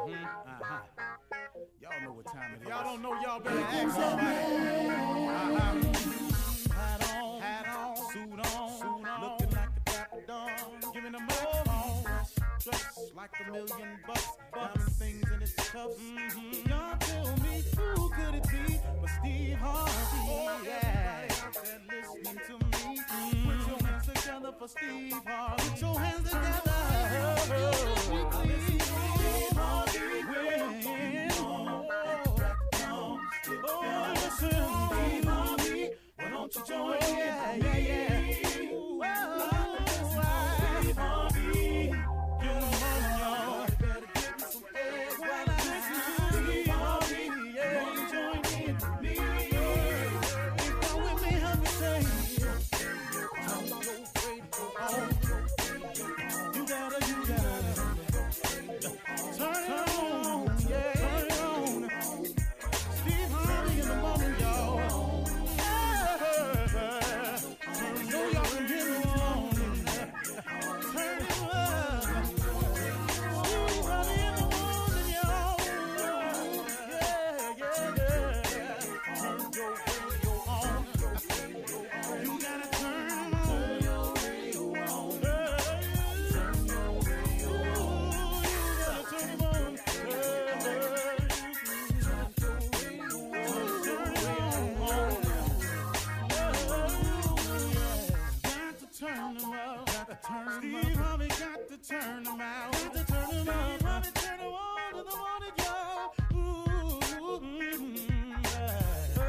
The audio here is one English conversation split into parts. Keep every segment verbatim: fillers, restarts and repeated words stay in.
Uh-huh. Y'all know what time it is. Y'all don't know, y'all better ask somebody. Uh-huh. Hat on, hat on, suit on, suit on, looking like a dapper dawn, giving a microphone, dressed like a million bucks, diamond things in its cuffs. Mm-hmm. Y'all tell me who could it be but Steve Harvey? Oh, yeah. Everybody out there listening to me, mm-hmm. Put your hands together for Steve Harvey. Put your hands together. Steve Harvey, oh, listen, Steve Harvey, why don't you join in? Yeah, yeah, yeah. Ooh, oh, Steve Harvey, get them on, y'all. You better give me some eggs while I listen to Steve Harvey. Yeah, won't you join in with me? If you're with me, help me say, I'm so afraid to go on. You gotta, you gotta turn it on, yeah, turn it on. Steve Harvey in the morning, y'all. Know y'all can hear me on. Turn it up. Steve Harvey in the morning, y'all. Yeah, yeah, yeah. Turn your radio on. You gotta turn it on. Turn your radio on. Turn your radio on. You gotta turn it on. Turn them up, got to turn them Steve Harvey got to turn them out, got to turn them up. Steve Harvey turn them on to the morning, y'all. Ooh, mm, yeah.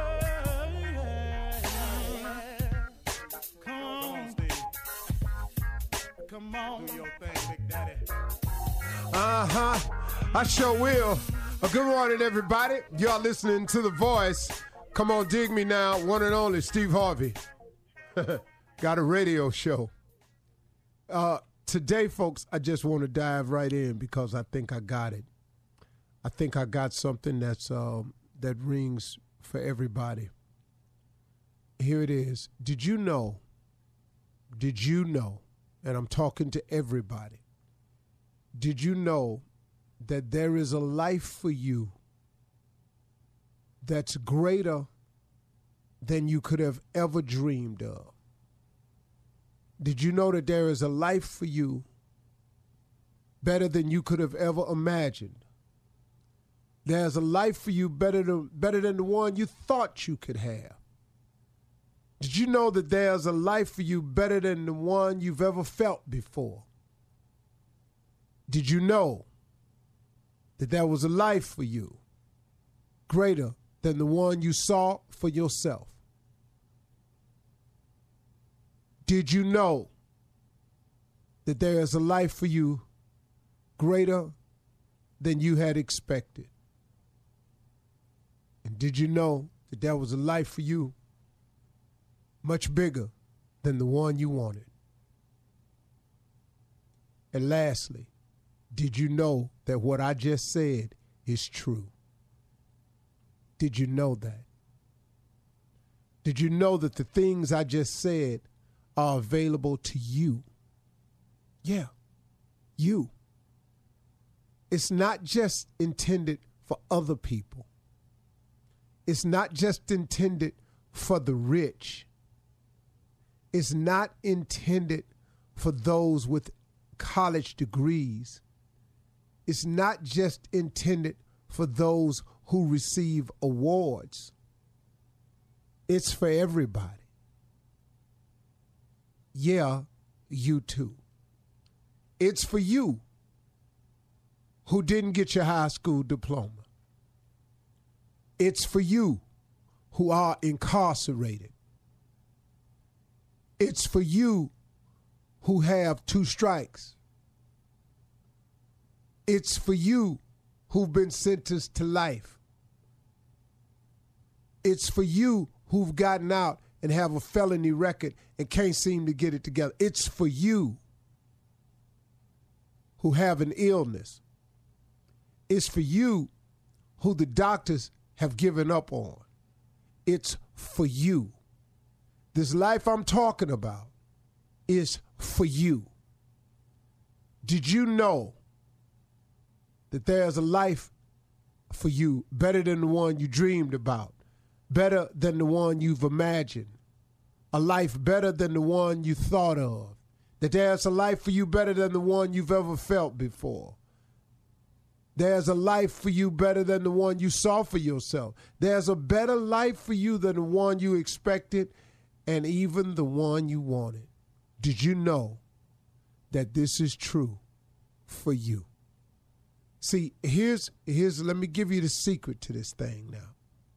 Yeah. Come on, Steve. Come on, do your thing, Big Daddy. Uh-huh. I sure will. Uh, good morning, everybody. Y'all listening to The Voice. Come on, dig me now. One and only Steve Harvey. Got a radio show. Uh, today, folks, I just want to dive right in because I think I got it. I think I got something that's um, that rings for everybody. Here it is. Did you know, did you know, and I'm talking to everybody, did you know that there is a life for you that's greater than you could have ever dreamed of? Did you know that there is a life for you better than you could have ever imagined? There's a life for you better than, better than the one you thought you could have. Did you know that there's a life for you better than the one you've ever felt before? Did you know that there was a life for you greater than the one you saw for yourself? Did you know that there is a life for you greater than you had expected? And did you know that there was a life for you much bigger than the one you wanted? And lastly, did you know that what I just said is true? Did you know that? Did you know that the things I just said are available to you? Yeah, you. It's not just intended for other people. It's not just intended for the rich. It's not intended for those with college degrees. It's not just intended for those who receive awards. It's for everybody. Yeah, you too. It's for you who didn't get your high school diploma. It's for you who are incarcerated. It's for you who have two strikes. It's for you who've been sentenced to life. It's for you who've gotten out and have a felony record and can't seem to get it together. It's for you who have an illness. It's for you who the doctors have given up on. It's for you. This life I'm talking about is for you. Did you know that there's a life for you better than the one you dreamed about, better than the one you've imagined, a life better than the one you thought of, that there's a life for you better than the one you've ever felt before. There's a life for you better than the one you saw for yourself. There's a better life for you than the one you expected and even the one you wanted. Did you know that this is true for you? See, here's, here's, let me give you the secret to this thing now.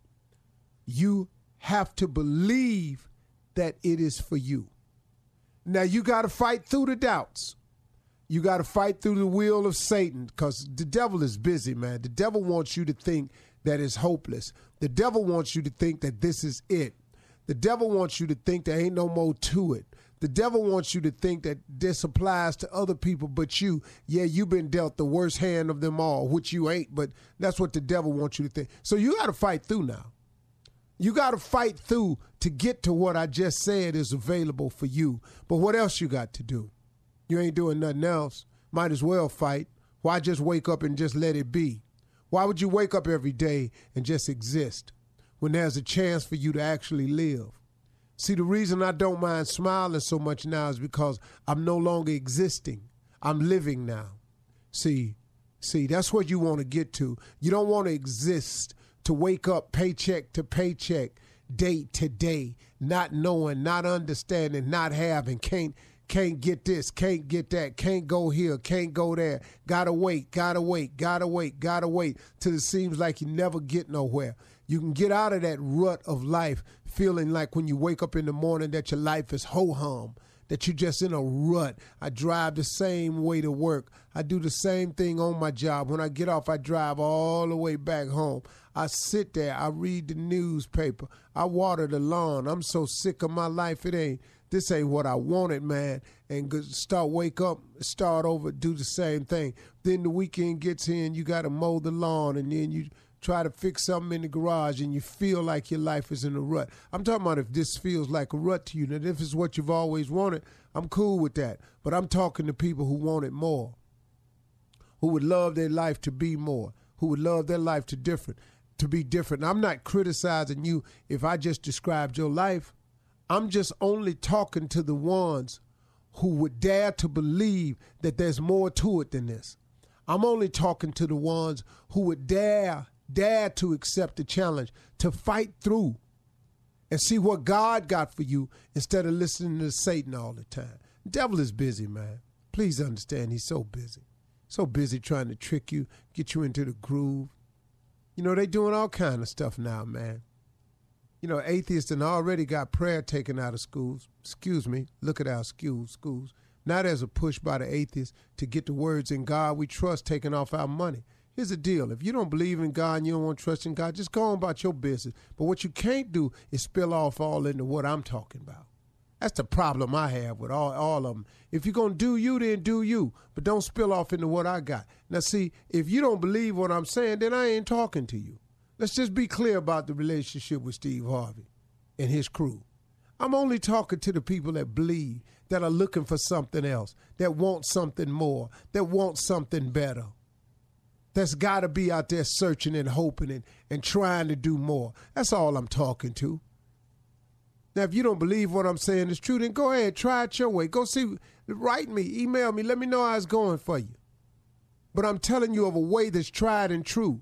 You have to believe that it is for you. Now, you got to fight through the doubts. You got to fight through the will of Satan, because the devil is busy, man. The devil wants you to think that it's hopeless. The devil wants you to think that this is it. The devil wants you to think there ain't no more to it. The devil wants you to think that this applies to other people but you. Yeah, you've been dealt the worst hand of them all, which you ain't, but that's what the devil wants you to think. So you got to fight through now. You got to fight through to get to what I just said is available for you. But what else you got to do? You ain't doing nothing else. Might as well fight. Why just wake up and just let it be? Why would you wake up every day and just exist when there's a chance for you to actually live? See, the reason I don't mind smiling so much now is because I'm no longer existing. I'm living now. See, see, that's what you want to get to. You don't want to exist to wake up paycheck to paycheck, day to day, not knowing, not understanding, not having, can't can't get this, can't get that, can't go here, can't go there. Gotta wait, gotta wait, gotta wait, gotta wait till it seems like you never get nowhere. You can get out of that rut of life feeling like when you wake up in the morning that your life is ho-hum, that you're just in a rut. I drive the same way to work. I do the same thing on my job. When I get off, I drive all the way back home. I sit there. I read the newspaper. I water the lawn. I'm so sick of my life. It ain't, this ain't what I wanted, man. And start, wake up, start over, do the same thing. Then the weekend gets here and you got to mow the lawn, and then you try to fix something in the garage and you feel like your life is in a rut. I'm talking about if this feels like a rut to you. Now, if it's what you've always wanted, I'm cool with that. But I'm talking to people who want it more, who would love their life to be more, who would love their life to different, to be different. And I'm not criticizing you if I just described your life. I'm just only talking to the ones who would dare to believe that there's more to it than this. I'm only talking to the ones who would dare Dare to accept the challenge, to fight through and see what God got for you instead of listening to Satan all the time. The devil is busy, man. Please understand, he's so busy. So busy trying to trick you, get you into the groove. You know, they doing all kind of stuff now, man. You know, atheists and already got prayer taken out of schools. Excuse me, look at our schools. schools. Now there's a push by the atheists to get the words "in God we trust" taken off our money. Here's the deal. If you don't believe in God and you don't want to trust in God, just go on about your business. But what you can't do is spill off all into what I'm talking about. That's the problem I have with all, all of them. If you're going to do you, then do you. But don't spill off into what I got. Now, see, if you don't believe what I'm saying, then I ain't talking to you. Let's just be clear about the relationship with Steve Harvey and his crew. I'm only talking to the people that believe, that are looking for something else, that want something more, that want something better. That's got to be out there searching and hoping and, and trying to do more. That's all I'm talking to. Now, if you don't believe what I'm saying is true, then go ahead, try it your way. Go see, write me, email me, let me know how it's going for you. But I'm telling you of a way that's tried and true.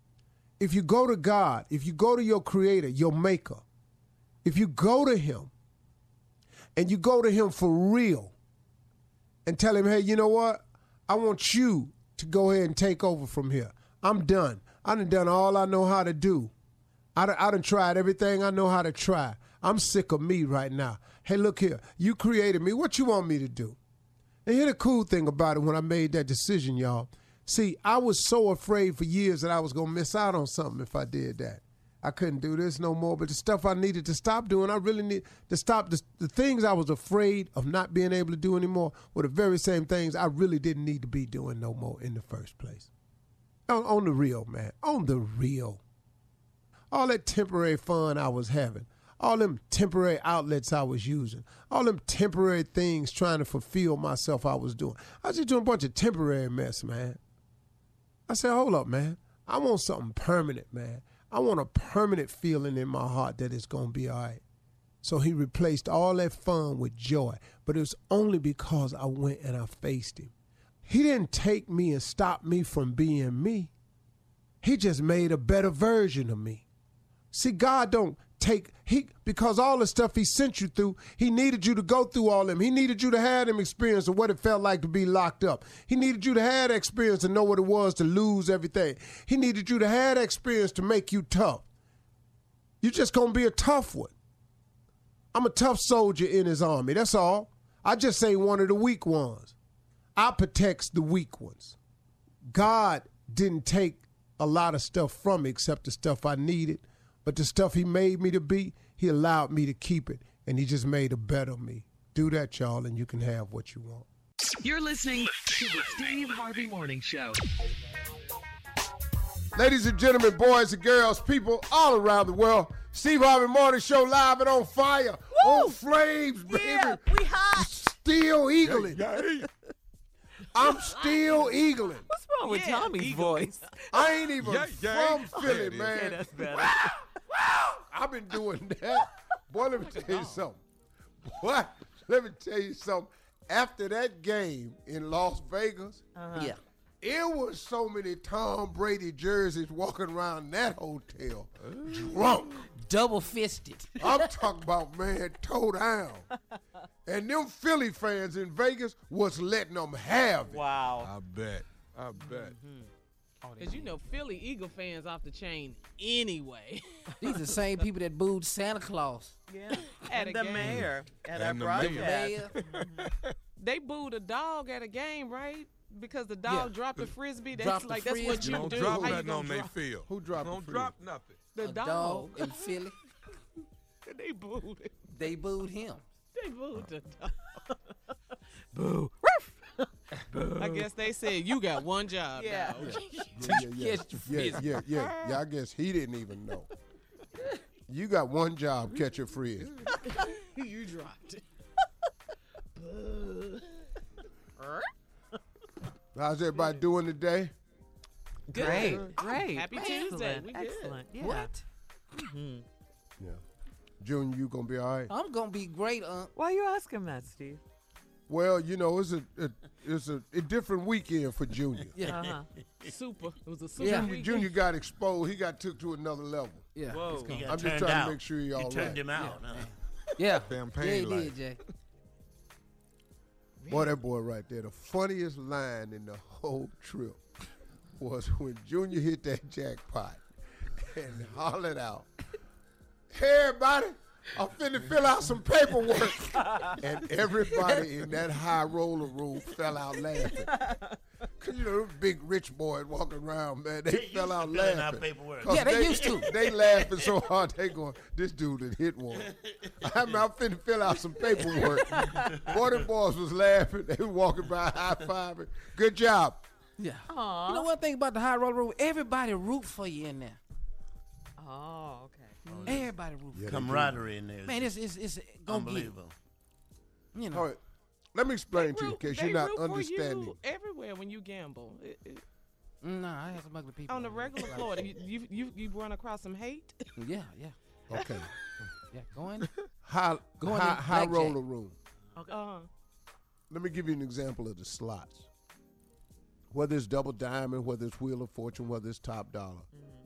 If you go to God, if you go to your creator, your maker, if you go to him and you go to him for real and tell him, hey, you know what? I want you to go ahead and take over from here. I'm done. I done done all I know how to do. I done, I done tried everything I know how to try. I'm sick of me right now. Hey, look here. You created me. What you want me to do? And here's the cool thing about it when I made that decision, y'all. See, I was so afraid for years that I was going to miss out on something if I did that. I couldn't do this no more. But the stuff I needed to stop doing, I really need to stop. The, the things I was afraid of not being able to do anymore were the very same things I really didn't need to be doing no more in the first place. On, on the real, man. On the real. All that temporary fun I was having. All them temporary outlets I was using. All them temporary things trying to fulfill myself I was doing. I was just doing a bunch of temporary mess, man. I said, hold up, man. I want something permanent, man. I want a permanent feeling in my heart that it's going to be all right. So he replaced all that fun with joy. But it was only because I went and I faced him. He didn't take me and stop me from being me. He just made a better version of me. See, God don't take, he because all the stuff he sent you through, he needed you to go through all them. He needed you to have them experience of what it felt like to be locked up. He needed you to have that experience to know what it was to lose everything. He needed you to have that experience to make you tough. You just gonna be a tough one. I'm a tough soldier in his army, that's all. I just ain't one of the weak ones. I protects the weak ones. God didn't take a lot of stuff from me except the stuff I needed. But the stuff he made me to be, he allowed me to keep it, and he just made a better me. Do that, y'all, and you can have what you want. You're listening to the Steve Harvey Morning Show. Ladies and gentlemen, boys and girls, people all around the world, Steve Harvey Morning Show live and on fire, Woo! on flames, baby. Yeah, we hot. Still eagling. Yeah, yeah. I'm still eagling. What's wrong with Yeah, Tommy's Eagle. voice? I ain't even Yeah, yeah. from Philly, Yeah, it is. man. Okay, that's better. I've been doing that. Boy, let me tell you something. Boy, let me tell you something. After that game in Las Vegas, Uh-huh. Yeah. it was so many Tom Brady jerseys walking around that hotel drunk. Double fisted. I'm talking about, man, toe down. And them Philly fans in Vegas was letting them have it. Wow. I bet. I bet. Because you know Philly Eagle fans off the chain anyway. These are the same people that booed Santa Claus. Yeah. and At a the game. mayor at our And the mayor. broadcast. Mayor. They booed a dog at a game, right? Because the dog Yeah. dropped the frisbee. That's Dropped the like that's what frisbee. you Don't do. drop How you nothing gonna on their drop- field. Who dropped the Don't free? drop nothing. The A dog. dog in Philly. They booed it. They booed him. They booed the dog. Boo. I guess they said you got one job. Yeah. dog. Yeah, yeah, yeah. Catch the yeah, frisbee. yeah, yeah, yeah. I guess he didn't even know. You got one job, catch a frisbee. You dropped it. How's everybody doing today? Good. Great, great. Happy Excellent, Tuesday. We good. Excellent. Yeah. What? Yeah. Junior, you gonna be all right? I'm gonna be great, uh. Why you asking that, Steve? Well, you know, it's a, a it's a, a different weekend for Junior. Yeah. Uh-huh. Super. It was a super Yeah. Junior, weekend. Junior got exposed. He got took to another level. Yeah. Whoa. It's gonna- He got I'm just turned trying out. to make sure he all He turned right. him out. huh? Yeah. Campaign Yeah, he life. did, Jay. Boy, that boy right there, the funniest line in the whole trip was when Junior hit that jackpot and hollered out, "Hey, everybody, I'm finna fill out some paperwork." And everybody in that high roller room fell out laughing. Because, you know, them big rich boys walking around, man, they They fell used out to filling out laughing. paperwork. 'Cause Yeah, they used to. They laughing so hard, they going, this dude that hit one. I mean, I'm finna fill out some paperwork. Boy, them boys was laughing. They was walking by high-fiving. Good job. Yeah. Aw. You know one thing about the high roller room? Everybody root for you in there. Oh, okay. Everybody root for you. Camaraderie in there. Man, it's it's it's gonna be. unbelievable. You know. All right, let me explain to you in Root- case they you're not root for understanding. you everywhere when you gamble. It- it- Nah, I had some ugly people. on the regular Florida, you, you you you run across some hate. Yeah, yeah, Okay. yeah. Go in. High, Going high, in high blackjack. roller room. Uh, Let me give you an example of the slots. Whether it's double diamond, whether it's wheel of fortune, whether it's top dollar.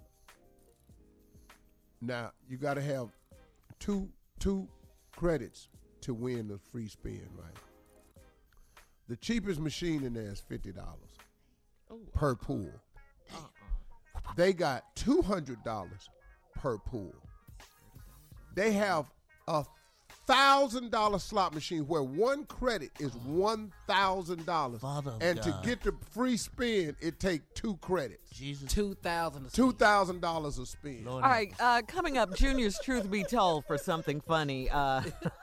Now you got to have two two credits to win the free spin, right? The cheapest machine in there is fifty dollars oh, per pool. They got two hundred dollars per pool. They have a thousand dollar slot machine where one credit is one thousand dollars, Father of and to God. get the free spin, it take two credits, Jesus. Two thousand. two thousand dollars a spin. Lord All right, uh, coming up, Junior's Truth Be Told for something funny. Uh,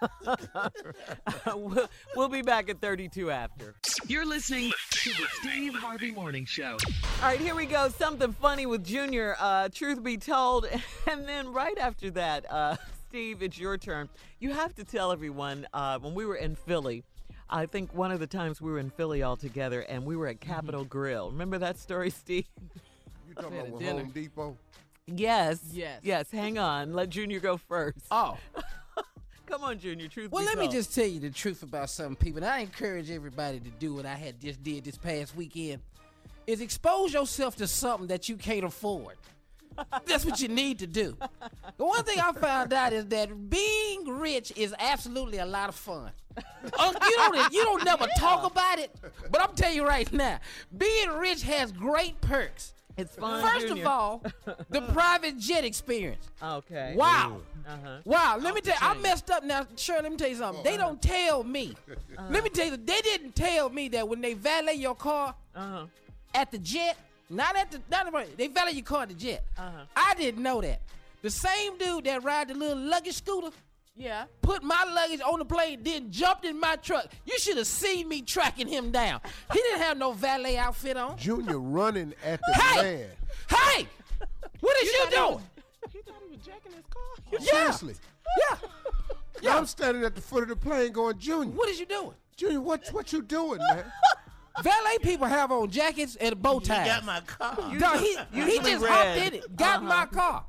we'll, we'll be back at thirty-two after. You're listening to the Steve Harvey Morning Show. All right, here we go. Something funny with Junior. Uh, truth be told, and then right after that, uh, Steve, it's your turn. You have to tell everyone. Uh, when we were in Philly, I think one of the times we were in Philly all together, and we were at Capitol Grill. Remember that story, Steve? You talking Had about a with dinner. Home Depot? Yes. Yes. Yes. Hang on. Let Junior go first. Oh. Come on, Junior. Truth Well, be let me told. just tell you the truth about some people. And I encourage everybody to do what I had just did this past weekend. Is expose yourself to something that you can't afford. That's what you need to do. The one thing I found out is that being rich is absolutely a lot of fun. Oh, you don't you don't never talk about it, but I'm telling you right now, being rich has great perks. It's fun. First Junior. of all, the private jet experience. Okay. Wow. Uh-huh. Wow, let me tell you, I messed up now. Sure, let me tell you something. They don't tell me. Let me tell you, they didn't tell me that when they valet your car Uh-huh. at the jet, not at the, not the, they valet your car at the jet. Uh-huh. I didn't know that. The same dude that ride the little luggage scooter Yeah. put my luggage on the plane, then jumped in my truck. You should have seen me tracking him down. He didn't have no valet outfit on. Junior running at the Hey! man. Hey, what is you, thought he doing? was- He thought he was jacking his car. Yeah. Seriously. Yeah. Yeah. I'm standing at the foot of the plane going, Junior, What is you doing? Junior, what what you doing, man? Valet people have on jackets and bow ties. He got my car. No, he, he Usually just red. hopped in it, got my car.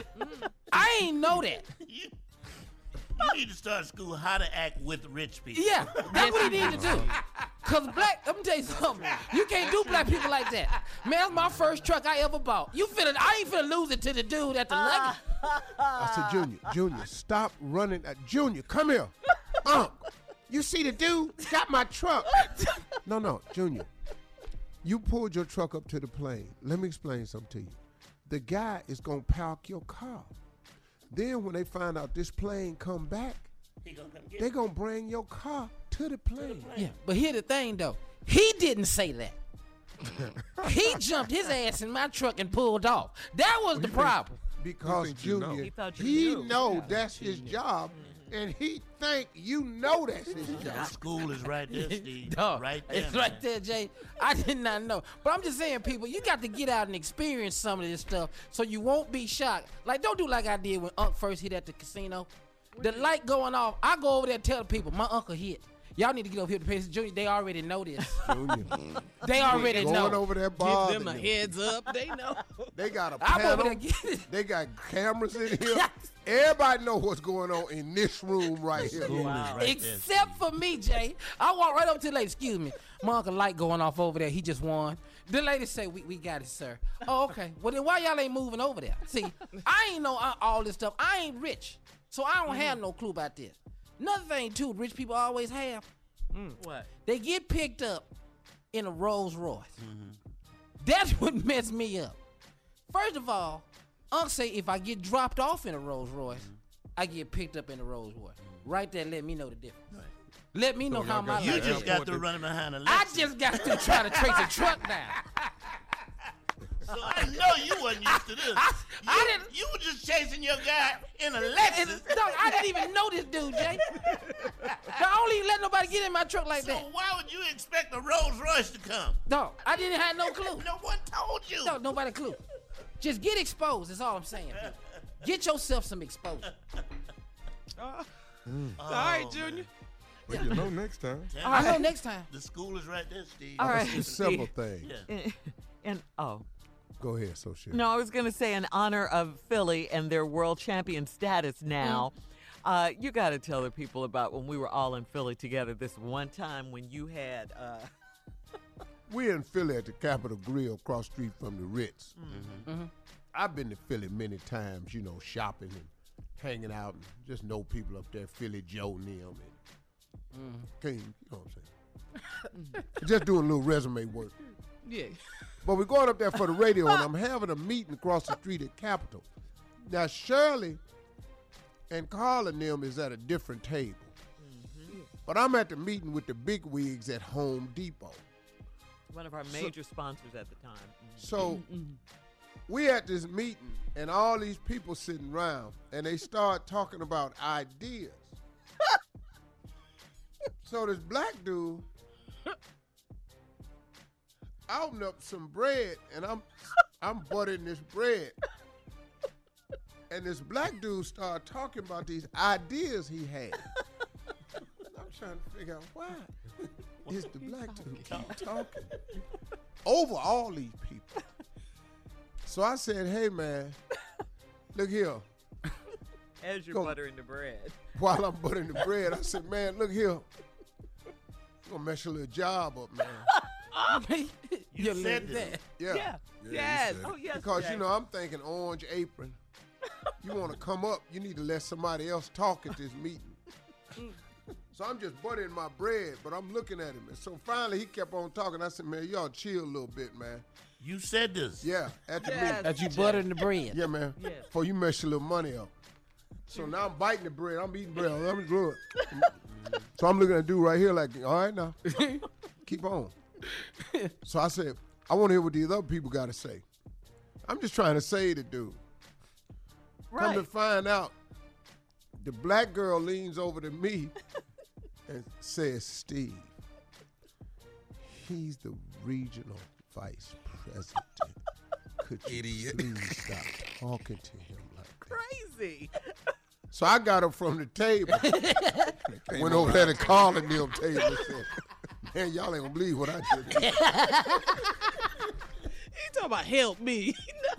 I ain't know that. You, you need to start school how to act with rich people. Yeah, that's what he need to do. Cause black, let me tell you something. You can't do black people like that. Man, that's my first truck I ever bought. You finna, I ain't finna lose it to the dude at the luggage. I said, Junior, Junior, stop running. At, Junior, come here. Unc, you see the dude got my truck. No, no, Junior. You pulled your truck up to the plane. Let me explain something to you. The guy is going to park your car. Then when they find out this plane come back, He gonna come get they going to bring your car to the plane. Yeah, but here's the thing though. He didn't say that. He jumped his ass in my truck and pulled off. That was the problem. Because think you know. Junior, He thought you he knew. know that's his job, and he think you know that's his The job. school is right there, Steve. Dog, Right there. it's man. right there, Jay. I did not know. But I'm just saying, people, you got to get out and experience some of this stuff so you won't be shocked. Like, don't do like I did when Unc first hit at the casino. The light going off, I go over there and tell the people, my uncle hit. Y'all need to get over here to Pace Junior. They already know this. Junior. They already Going know. over there Give bothering them a them. heads up. They know. They got a I'm over panel. there getting it. They got cameras in here. Everybody know what's going on in this room right here. School is right there, Except for me, Jay. I walk right up to the lady, excuse me. My uncle light going off over there. He just won. The lady say, we, we got it, sir. Oh, okay. Well, then why y'all ain't moving over there? See, I ain't know uh, all this stuff. I ain't rich. So I don't have no clue about this. Another thing, too, rich people always have. What? They get picked up in a Rolls Royce. That's what messed me up. First of all, Unc say if I get dropped off in a Rolls Royce, I get picked up in a Rolls Royce. Right there, let me know the difference. Let me know So how y'all my got- You life just is. got Airport to to- running behind a Lexus. I just got to try to trace a truck down. So I know you wasn't used to this. I- you, I didn't- You were just chasing your guy in a And, Lexus. dog, I didn't even know this dude, Jay. I don't even let nobody get in my truck like So that. why would you expect a Rolls Royce to come? Dog, I didn't have no clue. No one told you. No, nobody clue. Just get exposed. That's all I'm saying. people. Get yourself some exposure. All Oh, right, Junior. Well, you know next time. Damn, I know next time. The school is right there, Steve. All right. It's several things. Yeah. And, and oh. Go ahead, Socia. No, I was going to say in honor of Philly and their world champion status now, uh, you got to tell the people about when we were all in Philly together this one time when you had. Uh, We're in Philly at the Capitol Grill across the street from the Ritz. Mm-hmm. I've been to Philly many times, you know, shopping and hanging out and just know people up there, Philly Joe and them and King, you know what I'm saying? Just doing a little resume work. Yeah. But we're going up there for the radio, and I'm having a meeting across the street at Capitol. Now, Shirley and Carl and them is at a different table. But I'm at the meeting with the big wigs at Home Depot. one of our major sponsors at the time. So we at this meeting, and all these people sitting around, and they start talking about ideas. So this black dude, I opened up some bread, and I'm I'm buttering this bread. And this black dude started talking about these ideas he had. I'm trying to figure out why is the black dude keep talking over all these people. So I said, hey, man, look here. As you're Go. buttering the bread. While I'm buttering the bread, I said, man, look here. You're going to mess your little job up, man. I mean, You you said live this. that. Yeah. Yeah. Yeah, Yes. you said Oh, yes. Because, Jay. you know, I'm thinking orange apron. You want to come up, you need to let somebody else talk at this meeting. So I'm just buttering my bread, but I'm looking at him. And so finally he kept on talking. I said, man, y'all chill a little bit, man. You said this. Yeah, at the Yes. meeting. That you buttering the bread. Yeah, man. Yes. Before you mess your little money up. So now I'm biting the bread. I'm eating bread. I'm good. So I'm looking at dude right here like, all right now. Keep on. So I said, I want to hear what these other people got to say. I'm just trying to say to dude. Come to Right. find out, the black girl leans over to me and says, Steve, he's the regional vice president. Could you Idiot. please stop talking to him like that? Crazy. So I got up from the table, went over there to Carl and them table and said, man, y'all ain't gonna believe what I just did. He talking about help me.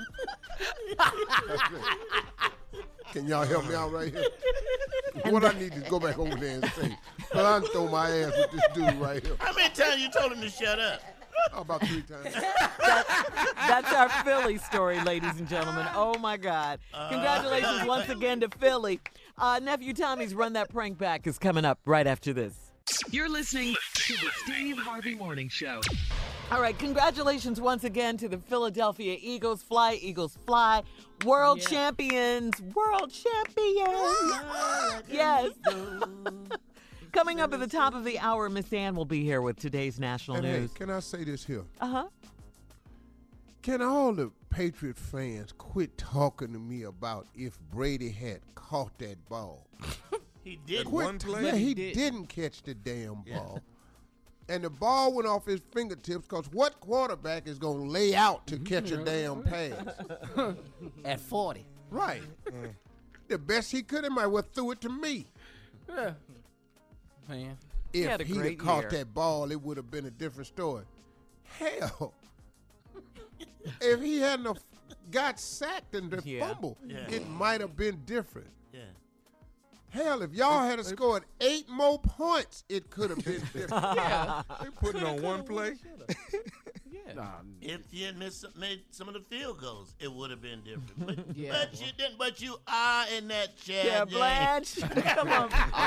Can y'all help me out right here? What I need to go back over there and say, well, I done throw my ass with this dude right here. How many times you told him to shut up? Oh, about three times. That's our Philly story, ladies and gentlemen. Oh, my God. Congratulations once again to Philly. Uh, Nephew Tommy's Run That Prank Back is coming up right after this. You're listening to the Steve Harvey Morning Show. All right, congratulations once again to the Philadelphia Eagles. Fly, Eagles, fly. World Yeah. champions. World champions. Yes. Coming up at the top of the hour, Miss Ann will be here with today's national And hey, news. can I say this here? Uh-huh. Can all the Patriot fans quit talking to me about if Brady had caught that ball? He did. Quit. one play? Yeah, he He did. didn't catch the damn ball. And the ball went off his fingertips because what quarterback is going to lay out to catch a damn pass? At forty. Right. The best he could have might well threw it to me. Yeah. Man. If had a he'd have great caught year. that ball, it would have been a different story. Hell, if he hadn't have got sacked and the Yeah. fumble, Yeah. it might have been different. Yeah. Hell, if y'all had scored eight more points, it could have been different. They putting on one play. Nah, If you had missed, made some of the field goals, it would have been different. But, Yeah. but you didn't. But you are in that chair. Yeah, Jay. Blanche. Come on.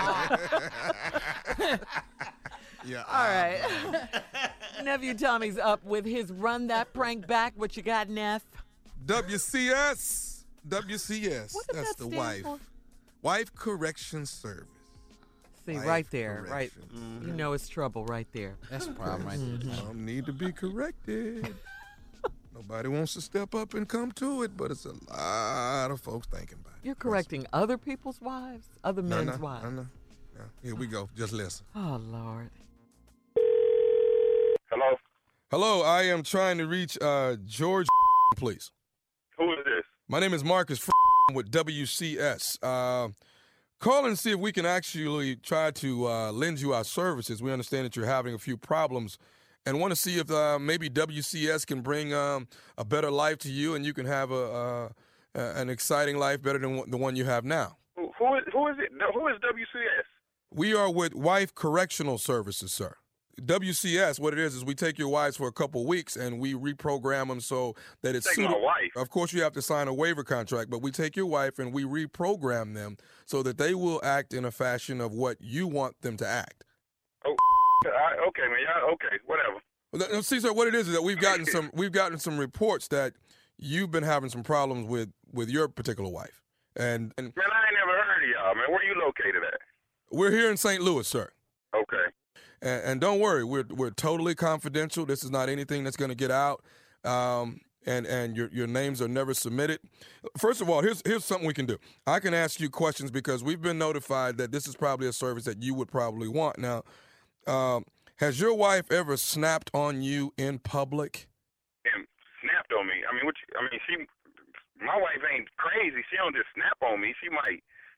Yeah. All right. Nephew Tommy's up with his Run That Prank Back. What you got, Neff? W C S. W C S. What does That's that the stand wife. for? Wife Correction Service. See, Wife right there, right. corrections. You know it's trouble right there. that's a problem right there. Some need to be corrected. Nobody wants to step up and come to it, but it's a lot of folks thinking about it. You're correcting other people's wives, other No, men's no, wives. no, no. No. Here we go. Just listen. Oh, Lord. Hello? Hello, I am trying to reach uh, George, please. Who is this? My name is Marcus with W C S. Uh, call and see if we can actually try to uh, lend you our services. We understand that you're having a few problems and want to see if uh, maybe W C S can bring um, a better life to you and you can have a, uh, an exciting life better than the one you have now. Who, who, is, who is it? Who is W C S? We are with Wife Correctional Services, sir. W C S, what it is, is we take your wives for a couple weeks and we reprogram them so that it's Take my suitable. wife? Of course, you have to sign a waiver contract, but we take your wife and we reprogram them so that they will act in a fashion of what you want them to act. Oh, I, okay, man. Y'all, okay, whatever. Well, th- See, sir, what it is is that we've gotten some we've gotten some reports that you've been having some problems with, with your particular wife, and and Man, I ain't never heard of y'all, man. Where you located at? we're here in Saint Louis, sir. Okay. And, and don't worry, we're we're totally confidential. This is not anything that's going to get out. Um, and and your your names are never submitted. First of all, here's here's something we can do. I can ask you questions because we've been notified that this is probably a service that you would probably want. Now, um, has your wife ever snapped on you in public? And snapped on me. I mean, what? You, I mean, she. My wife ain't crazy. She don't just snap on me. She might,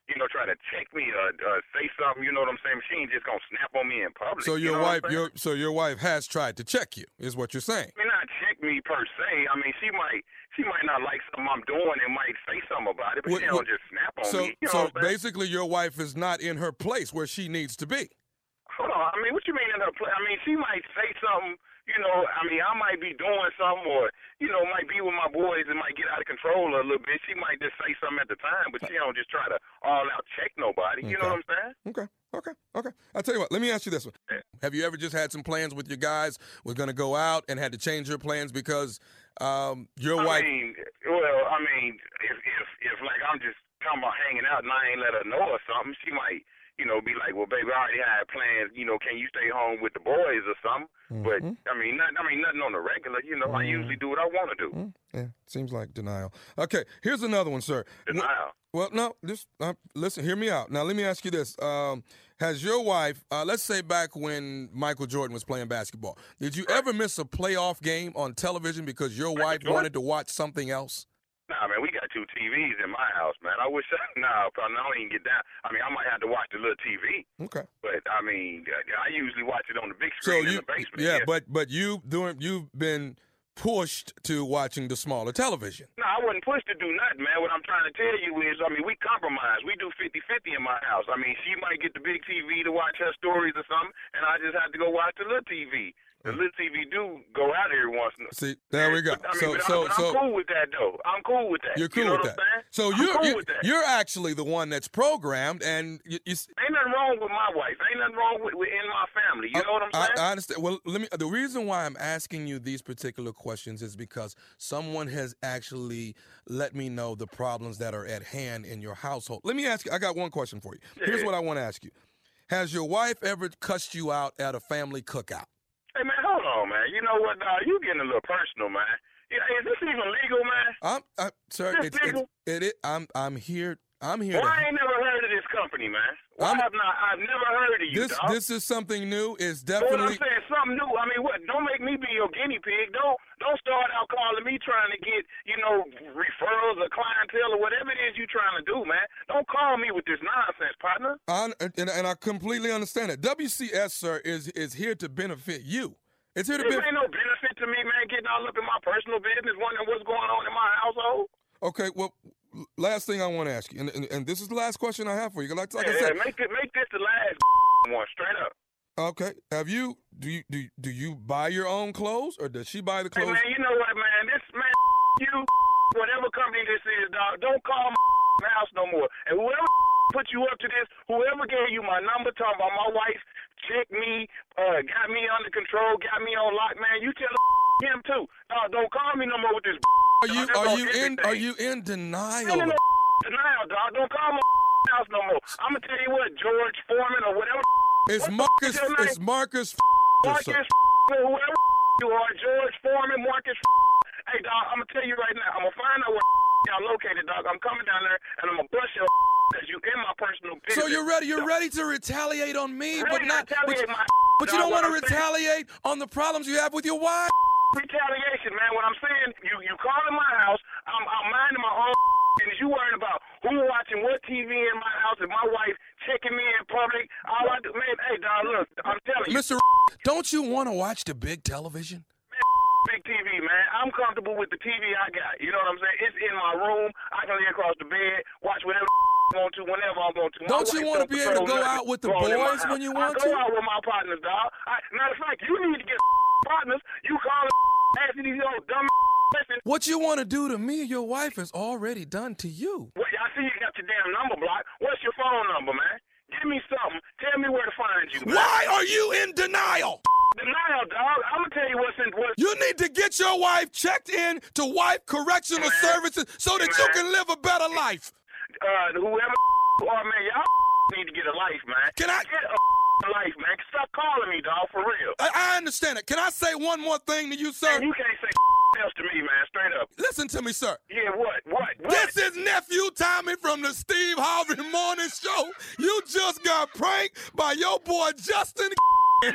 you know, try to check me or uh, say something. You know what I'm saying? She ain't just gonna snap on me in public. So your you know wife, what I'm your so your wife has tried to check you, is what you're saying. I mean, not check me per se. I mean, she might she might not like something I'm doing and might say something about it, but What- she don't what- just snap on So me. You know so what I'm saying? basically, your wife is not in her place where she needs to be. Hold on. I mean, what you mean in her play? I mean, she might say something, you know, I mean, I might be doing something or, you know, might be with my boys and might get out of control a little bit. She might just say something at the time, but she don't just try to all out check nobody. You know what I'm saying? Okay, okay, okay. I'll tell you what, let me ask you this one. Have you ever just had some plans with your guys, was going to go out and had to change your plans because um, your I wife... mean, well, I mean, if, if, if like, I'm just talking about hanging out and I ain't let her know or something, she might... You know, be like, well, baby, I already had plans. You know, can you stay home with the boys or something? Mm-hmm. But I mean, not, I mean, nothing on the regular. You know, mm-hmm. I usually do what I want to do. Mm, yeah, seems like denial. Okay, here's another one, sir. Denial. Well, no, just uh, listen. Hear me out. Now, let me ask you this: um, has your wife, uh, let's say back when Michael Jordan was playing basketball, did you ever miss a playoff game on television because your Michael wife Jordan? wanted to watch something else? Nah, man, we got two T Vs in my house, man. I wish, I, nah, probably I don't even get down. I mean, I might have to watch the little T V. Okay. But I mean, I usually watch it on the big So screen you, in the basement. yeah, but but you doing you've been pushed to watching the smaller television. No, I wasn't pushed to do nothing, man. What I'm trying to tell you is, I mean, we compromise. We do fifty-fifty in my house. I mean, she might get the big T V to watch her stories or something, and I just have to go watch the little T V. The little T V do go out every once in a while. See, there we go. But, I mean, so but, so I, but so I'm cool with that, though. I'm cool with that. you're cool you know with what that. I'm saying? So I'm you're cool you're, with that. you're actually the one that's programmed, and you, you Ain't nothing wrong with my wife. Ain't nothing wrong with, with in my family. You know what I'm I, saying? I understand. Well, let me. The reason why I'm asking you these particular questions is because someone has actually let me know the problems that are at hand in your household. Let me ask you. I got one question for you. Here's Yeah. what I want to ask you: has your wife ever cussed you out at a family cookout? Hey, man, hold on, man. You know what, dog? You getting a little personal, man. Yeah, is this even legal, man? I'm, I, sir. This It's, it's legal? it, it. I'm I'm here. I'm here. Well, to, I ain't never heard of this company, man. Why I'm- have not? I've never heard of you, this dog. this is something new. It's But what I'm definitely. saying, something new. I mean, what? Don't make me be your guinea pig. Don't don't start out calling me trying to get, you know, referrals or clientele or whatever it is you trying to do, man. Don't call me with this nonsense, partner. I, and, and I completely understand it. W C S, sir, is is here to benefit you. It's here to This benefit. ain't no benefit to me, man. Getting all up in my personal business, wondering what's going on in my household. Okay, well, last thing I want to ask you, and, and, and this is the last question I have for you. Like, like I Yeah, said, yeah, make it, make this the last one, straight up. okay, have you do you do do you buy your own clothes, or does she buy the Hey, clothes? man, you know what, man? This man, you, whatever company this is, dog. Don't call my house no more. And whoever put you up to this, whoever gave you my number, talking about my wife, checked me, uh, got me under control, got me on lock, man. You tell him too. Dog, don't call me no more with this. Are you That's are on you in everything. are you in Ain't denial? no denial, dog. Don't call my house no more. I'm gonna tell you what, George Foreman or whatever. It's What the Marcus. f- is your name? It's Marcus. Marcus, sir. whoever you are, George Foreman, Marcus. Hey, dog, I'm gonna tell you right now. I'm gonna find out where y'all located, dog. I'm coming down there and I'm gonna bust your because you in my personal business. So you're ready. You're ready to retaliate on me, Ready but to not. But, retaliate, my but you dog. don't want to What I'm saying- retaliate on the problems you have with your wife. retaliation, man. What I'm saying, you you calling my house. I'm, I'm minding my own business. You worrying about who watching what T V in my house and my wife checking me in public. All I do, man. Hey, dog, look, I'm telling you, Mister Don't you want to watch the big television? big T V, man. I'm comfortable with the T V I got. You know what I'm saying? It's in my room. I can lay across the bed, watch whatever I want to, whenever I want to. My Don't you wife want to be able to control go nothing out with the going in my boys house. when you want I go to? out with my partners, dog. I, matter of fact, you need to get partners. You call asking these old dumb questions. What you want to do to me, your wife has already done to you. Well, I see you got your damn number blocked. What's your phone number, man? Give me something. Tell me where to find you, man. Why are you in denial? Denial, dog. I'm gonna tell you what's in what's. You need to get your wife checked in to Wife Correctional Man. Services so that you Man. can live a better life. Uh, whoever you are, man, y'all need to get a life, man. Can I- get a life, man? Stop calling me, dog, for real. I, I understand it. Can I say one more thing to you, sir? And you can't say else to me, man. Straight up. Listen to me, sir. Yeah, what? What? What? This is Nephew Tommy from the Steve Harvey Morning Show. You just got pranked by your boy Justin. You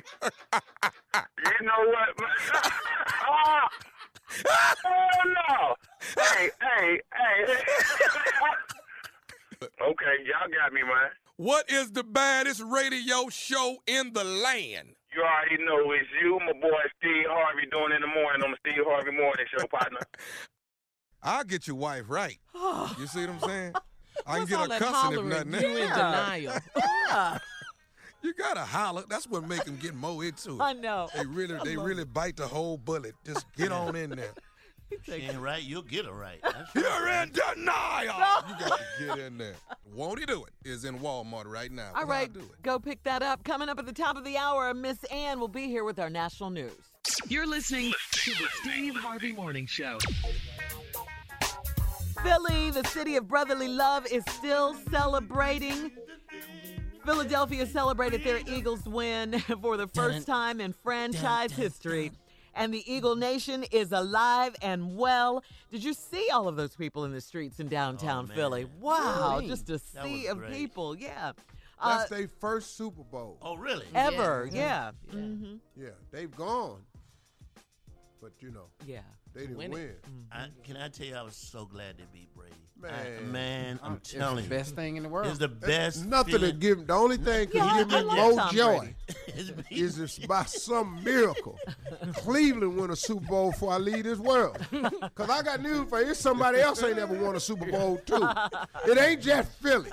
know what, man? Ah. Oh no! Hey, hey, hey! Okay. Okay, y'all got me, man. What is the baddest radio show in the land? You already know it's you, my boy Steve Harvey, doing in the morning on the Steve Harvey Morning Show, partner. I'll get your wife right. You see what I'm saying? I can What's get all her that cussing if hollering? nothing You else. in denial. Yeah, You gotta holler. That's what make them get more into I it. know. They really, they really bite the whole bullet. Just get on in there. She ain't right, you'll get her right. That's You're right. in denial. You got to get in there. Won't he do it? Is in Walmart right now. All Come right, on, do it. go pick that up. Coming up at the top of the hour, Miss Ann will be here with our national news. You're listening to the Steve Harvey Morning Show. Philly, the city of brotherly love, is still celebrating. Philadelphia celebrated their Eagles win for the first time in franchise history. And the Eagle Nation is alive and well. Did you see all of those people in the streets in downtown Oh, man. Philly? Wow, Really? just a That sea was of great. people. Yeah. Uh, That's their first Super Bowl. Oh, really? ever. Yeah. Yeah. hmm Yeah, they've gone. But, you know, Yeah. they didn't Win win. it. I, can I tell you, I was so glad they beat Brady. Man. I- man, I'm It's the telling you. best thing in the world. It's the best. Nothing to feeling. give. The only thing can Yeah, give I me love more Tom joy Brady. It's beat- is if by some miracle Cleveland win a Super Bowl before I leave this world. Because I got news for you. It's somebody else ain't ever won a Super Bowl, too. It ain't just Philly.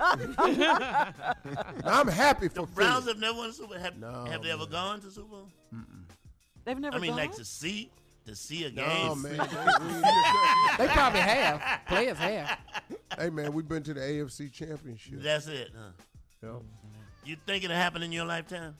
I'm happy for Browns Philly. have never won a Super. Have, No, have they ever man. gone to Super Bowl? They've never I mean, gone? like to see, to see a game. No, man. They probably have. Players have. Hey, man, we've been to the A F C Championship. That's it. Huh? Yep. You think it'll happen in your lifetime?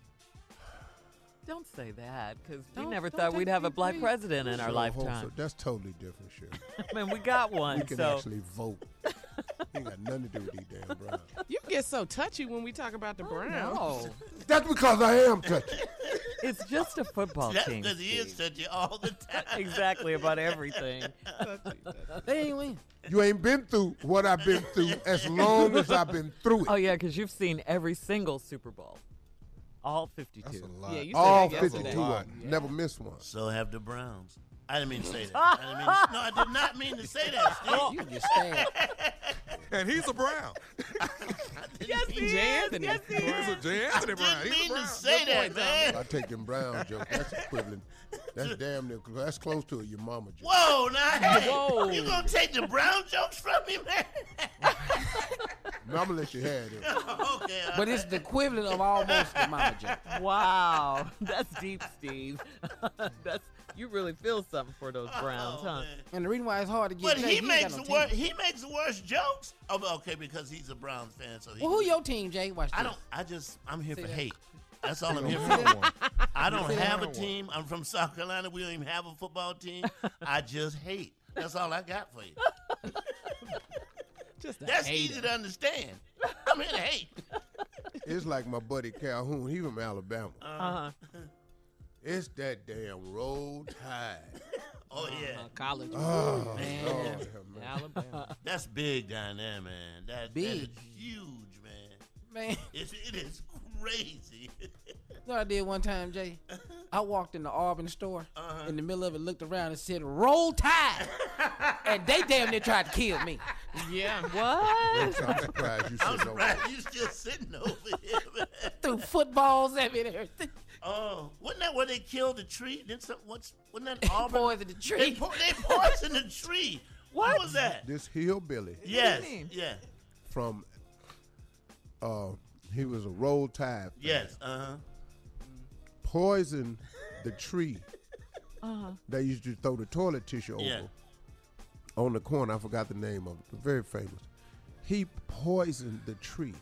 Don't say that, because we Don't- never don't thought take we'd have a me, black please. president in our So, hope lifetime. so. That's totally different shit. I mean, we got one, We can so actually vote. Ain't got nothing to do with these damn Browns. You get so touchy when we talk about the Browns. no. That's because I am touchy. It's just a football That's team. because he is Steve. touchy all the time. Exactly, about everything. Touchy, touchy. They ain't win. You ain't been through what I've been through as long as I've been through it. Oh, yeah, because you've seen every single Super Bowl. All fifty-two. That's a lot. Yeah, you said All that fifty-two yesterday. of them. Never missed one. So have the Browns. I didn't mean to say that. I didn't mean to, no, I did not mean to say that, Steve. You just stand. And he's a Brown. Yes, he Jay is. Anthony. Yes, he He's is. a Jay I Anthony Brown. didn't He's a mean to Brown. say that, man. I take them Brown jokes. That's equivalent. That's damn near. That's close to a your mama joke. Whoa, now, hey, Whoa. you gonna take the Brown jokes from me, man? I'm gonna let you have it. okay, all But it's the equivalent of almost the mama joke. Wow. That's deep, Steve. That's You really feel something for those Browns, Oh, huh? man. And the reason why it's hard to get But Jay, he ain't makes got no the worst. team. He makes the worst jokes. Oh, okay, because he's a Browns fan, so he. Well, who your team, Jay? Watch this. I don't. I just. I'm here See for that? hate. That's all I'm You here don't for. have one. I don't See that? have a team. I'm from South Carolina. We don't even have a football team. I just hate. That's all I got for you. Just a That's hater. easy to understand. I'm here to hate. It's like my buddy Calhoun. He from Alabama. Uh-huh. It's that damn roll tide. Oh yeah, Uh, college. Oh, Man. Lord have mercy. Alabama. that's big down there, man. That, that is Big. huge, man. Man, It's, it is crazy. you know what I did one time, Jay? I walked in the Auburn store. Uh-huh. In the middle of it, looked around and said, "Roll Tide," and they damn near tried to kill me. Yeah. What? I'm surprised you I'm said no. surprised you still sitting over here, man. Threw footballs at me and everything. Oh, wasn't that where they killed the tree? Did some, what's, wasn't that Auburn? Poisoned the They, tree. po- they poisoned the tree. What was that? This hillbilly Yes, mean? yeah, from, uh, he was a roll tide. fan. yes, uh-huh. Poisoned the tree. Uh-huh. They used to throw the toilet tissue over Yeah. on the corner. I forgot the name of it. Very famous. He poisoned the tree.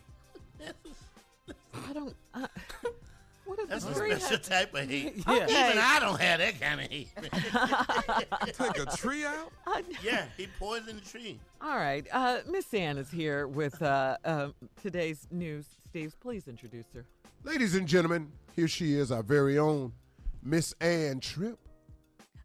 I don't. Uh, what is That's the a tree? special type of hate. Yeah. Even I don't have that kind of hate. Take a tree out? I- Yeah, he poisoned the tree. All right. Uh, Miss Ann is here with uh, uh, today's news. Steve, please introduce her. Ladies and gentlemen, here she is, our very own Miss Ann Tripp.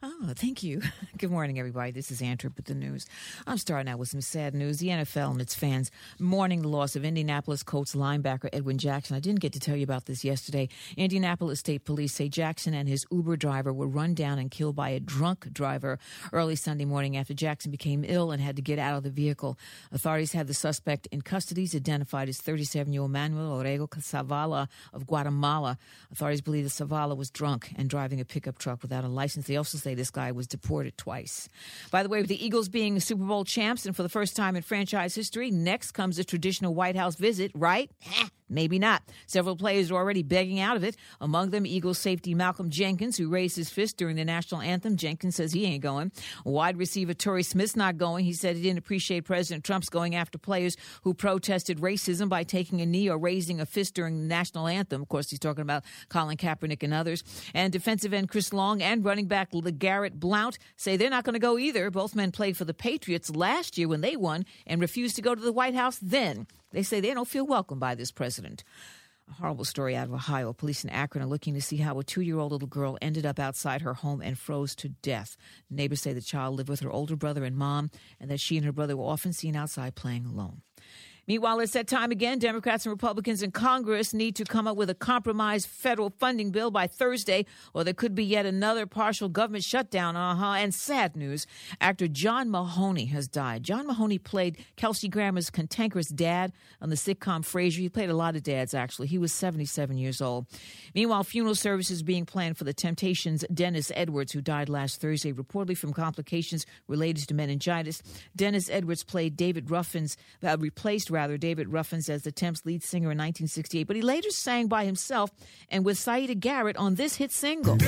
Oh, thank you. Good morning, everybody. This is Andrew with the news. I'm starting out with some sad news. The N F L and its fans mourning the loss of Indianapolis Colts linebacker Edwin Jackson. I didn't get to tell you about this yesterday. Indianapolis State Police say Jackson and his Uber driver were run down and killed by a drunk driver early Sunday morning after Jackson became ill and had to get out of the vehicle. Authorities had the suspect in custody. He's identified as thirty-seven-year-old Manuel Orego Zavala of Guatemala. Authorities believe that Zavala was drunk and driving a pickup truck without a license. They also say this guy was deported twice. By the way, with the Eagles being Super Bowl champs and for the first time in franchise history, next comes a traditional White House visit, right? Maybe not. Several players are already begging out of it. Among them, Eagles safety Malcolm Jenkins, who raised his fist during the national anthem. Jenkins says he ain't going. Wide receiver Torrey Smith's not going. He said he didn't appreciate President Trump's going after players who protested racism by taking a knee or raising a fist during the national anthem. Of course, he's talking about Colin Kaepernick and others. And defensive end Chris Long and running back LeGarrette Blount say they're not going to go either. Both men played for the Patriots last year when they won and refused to go to the White House then. They say they don't feel welcome by this president. A horrible story out of Ohio. Police in Akron are looking to see how a two-year-old little girl ended up outside her home and froze to death. Neighbors say the child lived with her older brother and mom, and that she and her brother were often seen outside playing alone. Meanwhile, it's that time again. Democrats and Republicans in Congress need to come up with a compromise federal funding bill by Thursday, or there could be yet another partial government shutdown. Uh-huh. And sad news, actor John Mahoney has died. John Mahoney played Kelsey Grammer's cantankerous dad on the sitcom Frasier. He played a lot of dads, actually. He was seventy-seven years old. Meanwhile, funeral services being planned for the Temptations' Dennis Edwards, who died last Thursday, reportedly from complications related to meningitis. Dennis Edwards played David Ruffin's, uh, replaced rather, David Ruffins as the Temps lead singer in nineteen sixty-eight, but he later sang by himself and with Saida Garrett on this hit single.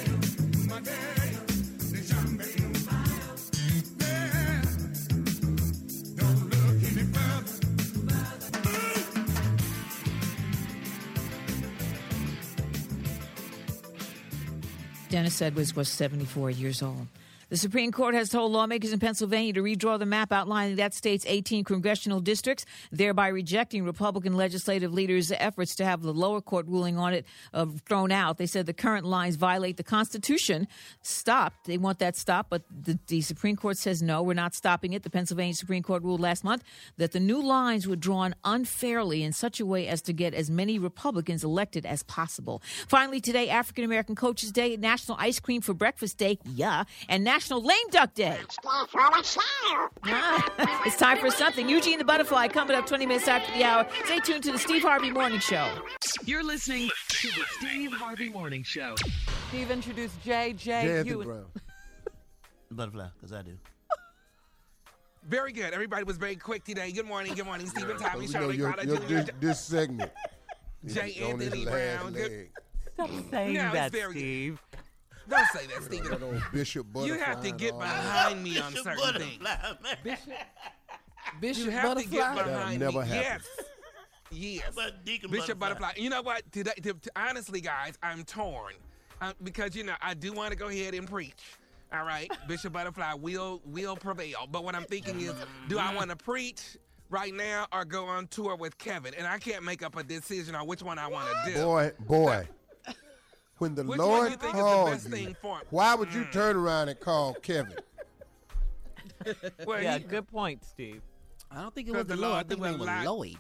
Dennis Edwards was seventy-four years old. The Supreme Court has told lawmakers in Pennsylvania to redraw the map outlining that state's eighteen congressional districts, thereby rejecting Republican legislative leaders' efforts to have the lower court ruling on it uh, thrown out. They said the current lines violate the Constitution. Stopped. They want that stopped, but the, the Supreme Court says no, we're not stopping it. The Pennsylvania Supreme Court ruled last month that the new lines were drawn unfairly in such a way as to get as many Republicans elected as possible. Finally, today, African American Coaches Day, National Ice Cream for Breakfast Day, yeah, and National Lame Duck Day. Ah, it's time for something. Eugene the Butterfly coming up twenty minutes after the hour. Stay tuned to the Steve Harvey Morning Show. You're listening to the Steve Harvey Morning Show. Steve introduced J J. J. Anthony you Brown. Butterfly, because I do. Very good. Everybody was very quick today. Good morning. Good morning, Stephen Tommy, We know Shirley your, Carter, your, Junior this, this segment. J. is on his Anthony last Brown. Good- leg. Stop saying No, it's that, very good. Steve. Don't say that, Stephen. That old Bishop Butterfly. You have to and get all behind me on Bishop certain things. Butterfly, man. Bishop You have Butterfly. to get That'll behind never me. happen. Yes. Yes. But Deacon Bishop Butterfly. Butterfly. You know what? Today, to, to, honestly, guys, I'm torn uh, because you know I do want to go ahead and preach. All right, Bishop Butterfly will will prevail. But what I'm thinking is, do I want to preach right now or go on tour with Kevin? And I can't make up a decision on which one I want to do. Boy, boy. When the Which one Lord you think is the called best you, thing for- why would you Mm. turn around and call Kevin? Well, Yeah, he- good point, Steve. I don't think it was Because the the Lord. I Lord think do it a was lot. Lloyd.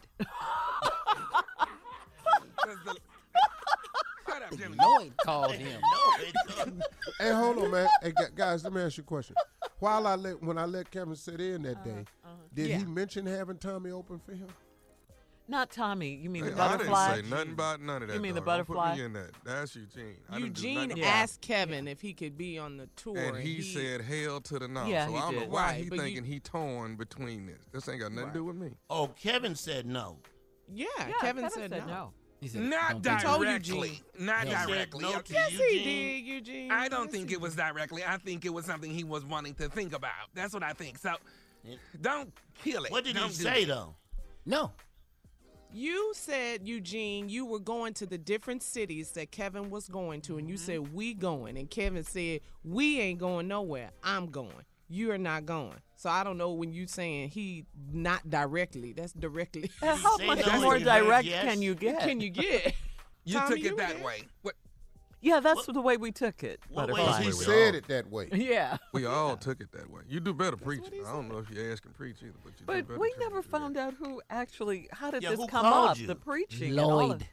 'cause the- Shut up, Jimmy. Lloyd called him. Hey, hold on, man. Hey, gu- guys, let me ask you a question. While I let, when I let Kevin sit in that day, did Yeah. he mention having Tommy open for him? Not Tommy. You mean the Hey, butterfly? I didn't say nothing about none of that. You mean the dog. Don't butterfly? Put me in that. That's Eugene. I didn't do Eugene nothing asked Kevin if he could be on the tour. and he, said hell to the no. Yeah, so he I don't know did. why Right, he but you- thinking he torn between this. This ain't got nothing to do with me. Oh, Kevin said no. Yeah, Yeah, Kevin, said, no. He said, Not "Don't do that." directly. Not He said directly. no to Yes, Eugene. he did, Eugene. I don't Yes, think he it was directly. I think it was something he was wanting to think about. That's what I think. So Yeah. don't kill it. What did Don't he do say, it. though? No. You said, Eugene, you were going to the different cities that Kevin was going to, and you said, we going. And Kevin said, we ain't going nowhere. I'm going. You're not going. So I don't know when you saying he not directly. That's directly. Uh, How Say much no, more you heard direct yes. can you get? Can you get? You Tommy, took you it were that there? way. What? Yeah, that's the way we took it. What way Butterfly. He we said all- it that way. Yeah. We all took it that way. You do better preaching. I don't know if you ask and preach either, but you do But better we preaching. never found out who actually, how did Yeah, this who come called up? you? The preaching. and all of- Lloyd.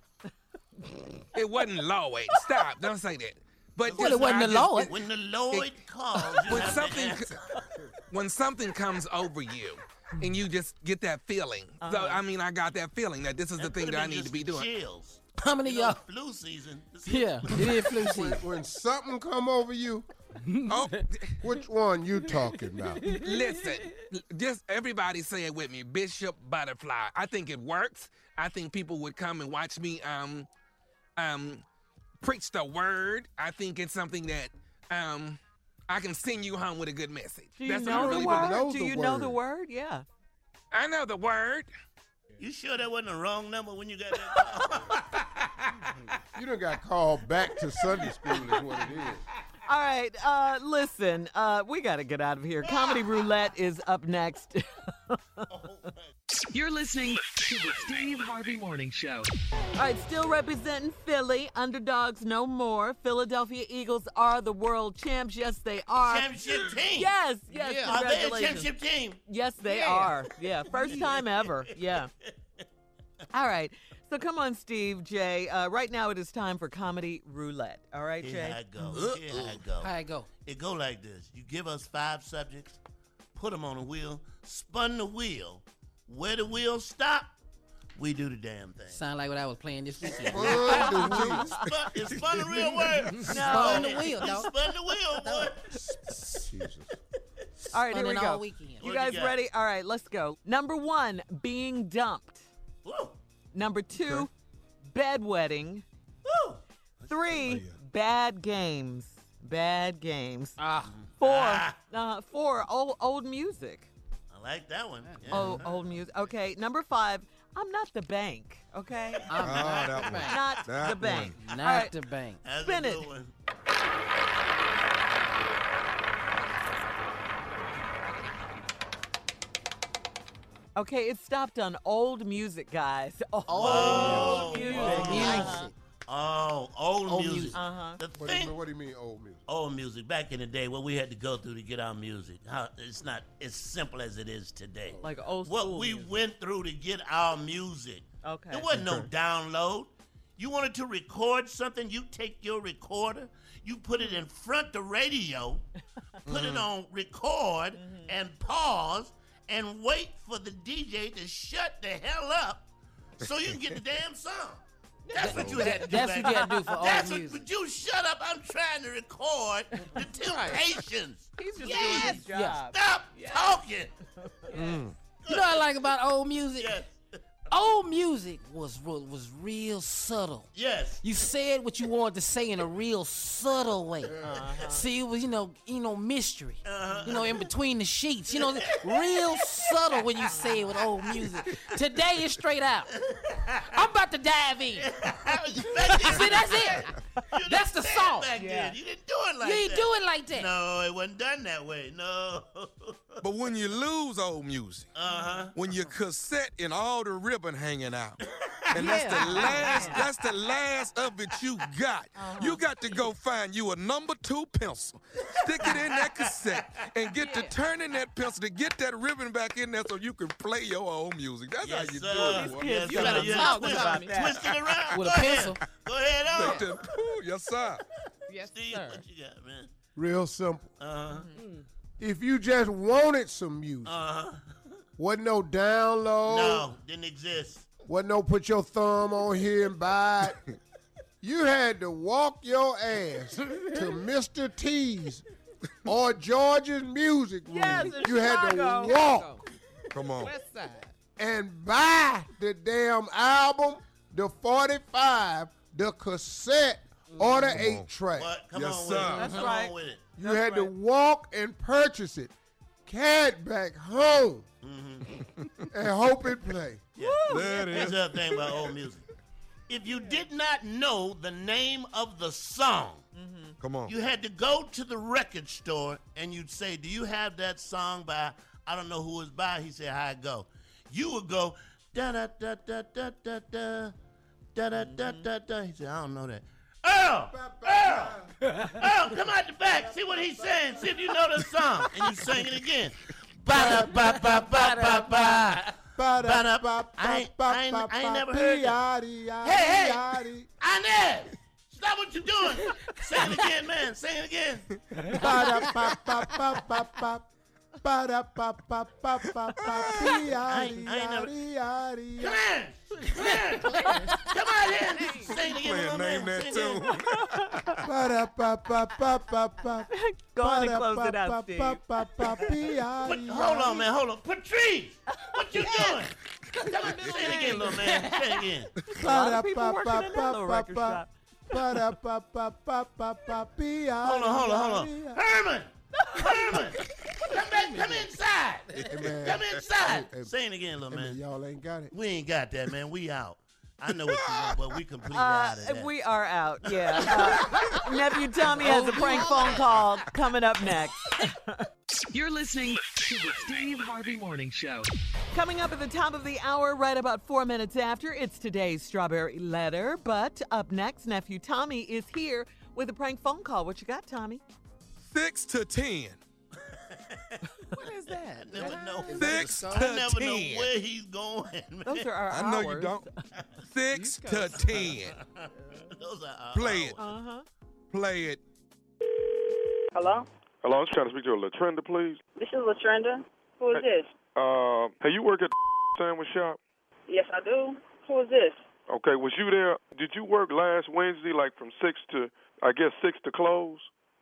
It wasn't Lloyd. Stop. Don't say that. But Well, just- it wasn't I the just- Lord. When the Lord calls, you when have something to answer. when something comes over you and you just get that feeling. So Uh-huh. I mean, I got that feeling that this is the That thing could've that I been need just to be doing. Chills. How many of You know, y'all? flu season. This is- Yeah, it is flu When, season. when something come over you, Oh, which one you talking about? listen, just everybody say it with me, Bishop Butterfly. I think it works. I think people would come and watch me um um preach the word. I think it's something that um I can send you home with a good message. Do you That's what know I the really word? believe. know Do the you know the word. word? Yeah. I know the word. You sure that wasn't the wrong number when you got that call? You done got called back to Sunday school is what it is. All right, uh, listen, uh, we got to get out of here. Comedy Roulette is up next. You're listening to the Steve Harvey Morning Show. All right, still representing Philly. Underdogs no more. Philadelphia Eagles are the world champs. Yes, they are. Championship team. Yes, yes. Yeah. Are they a Congratulations. championship team? Yes, they Yeah. are. Yeah, first time ever. Yeah. All right. So come on, Steve, Jay. Uh, right now it is time for Comedy Roulette. All right, Here Jay? I go. Here I go. How it go? It go like this. You give us five subjects, put them on a wheel, spun the wheel. Where the wheel stop, we do the damn thing. Sound like what I was playing this weekend. Spun the wheel. Spun, is spun a real word? Spun the wheel, You dog. spun the wheel, boy. Jesus. All right, here we Spun it go. all weekend. You What you guys got? ready? All right, let's go. Number one, being dumped. Woo. Number two, bedwetting. Woo. Three, bad games. Bad games. Ah, Four, Ah. uh, four, old, old music. I like that one. Yeah. Oh, old music. Okay, number five, I'm not the bank. Okay, I'm Oh, not that the one. bank. not That the bank. Not All right. the bank. That's spin a it. good one. Okay, it stopped on old music, guys. Oh, Oh, music. oh, Music. Oh, old, Old music. music. Uh-huh. The What do, you, thing, mean- what do you mean old music? old music. Back in the day, what we had to go through to get our music. How it's not as simple as it is today. Like old what school we music. went through to get our music. Okay. There wasn't no download. You wanted to record something, you take your recorder, you put it in front the radio, put it on record, and pause, and wait for the D J to shut the hell up so you can get the damn song. That's what you had to do. That's back what you had to then. do for old That's what, music. Would you shut up? I'm trying to record the Temptations. He's just Yes. doing his job. Stop talking. You know what I like about old music? Yes. Old music was was real subtle. Yes. You said what you wanted to say in a real subtle way. See, it was, you know, you know, mystery. You know, in between the sheets. You know, real subtle when you say it with old music. Today is straight out. I'm about to dive in. See, that's it. That's the song. Back then. You didn't do it like You ain't that. do it like that. No, it wasn't done that way. No. But when you lose old music, Uh-huh. when your cassette and all the ribbon hanging out, and that's the last, that's the last of it you got. You got to go find you a number two pencil, stick it in that cassette, and get to turning that pencil to get that ribbon back in there so you can play your old music. That's Yes, how you sir. do it, boy. Yes, You sir. gotta Yes, talk twist, about that. twist it around. With Go a ahead. pencil. Go ahead on. Take that- Ooh, yes, sir. Yes, Steve, sir. what you got, man? Real simple. Uh-huh. If you just wanted some music, Uh-huh. wasn't no download, No, didn't exist. wasn't no put your thumb on here and buy it. You had to walk your ass to Mister T's or George's Music Room. Yes, in you had Chicago. to walk Come on. West side. and buy the damn album, the forty-five, the cassette, or the eight track. What? Come Yes, on sir. with it. That's Come right. on with it. You had to walk and purchase it, carry it back home, and hope it play. Yeah. There it Here's is. the other thing about old music. If you did not know the name of the song, Come on. you had to go to the record store and you'd say, do you have that song by, I don't know who it's by. He said, how it go? You would go, da da da da da da da, da da da da da. He said, I don't know that. Earl, Earl, Earl, come out the back. See what he's saying. See if you know the song. And you sing it again. Ba-da-ba-ba-ba-ba-ba. Ba-da-ba. I ain't, I ain't, I ain't never heard that. Hey, hey, Inez, stop what you're doing. Sing it again, man. Sing it again. Ba-da-ba-ba-ba-ba-ba. Ba-da-ba-ba-ba-ba-ba. I ain't, I ain't never. Come here. Come here. Come out here. Sing it again, little man. Name that Sing it tune. again. Ba-da-ba-ba-ba-ba-ba. Go on and close it out, Steve. What, hold on, man. Hold on. Patrice, what you doing? Come on, say it again, little man. Say it again. A lot of people working in that little record shop. Hold on, hold on, hold on. Herman! Herman! Come back, come inside. man. Come inside. Hey, hey, Say it again, little Hey, man, man. y'all ain't got it. We ain't got that, man. We out. I know what you want, but we completely Uh, out of that. we are out, yeah. Uh, Nephew Tommy has a prank phone call coming up next. You're listening to the Steve Harvey Morning Show. Coming up at the top of the hour, right about four minutes after, it's today's Strawberry Letter. But up next, Nephew Tommy is here with a prank phone call. What you got, Tommy? Six to ten. What is that? I never know. Six to I never know ten. where he's going, man. Those are our I know hours. you don't. Six to ten. Those are our Play it. hours. Uh-huh. Play it. Hello? Hello, I was trying to speak to a Latrenda, please. This is Latrenda. Who is this? Uh, hey, you work at the sandwich shop? Yes, I do. Who is this? Okay, was you there? Did you work last Wednesday, like from six to, I guess, six to close?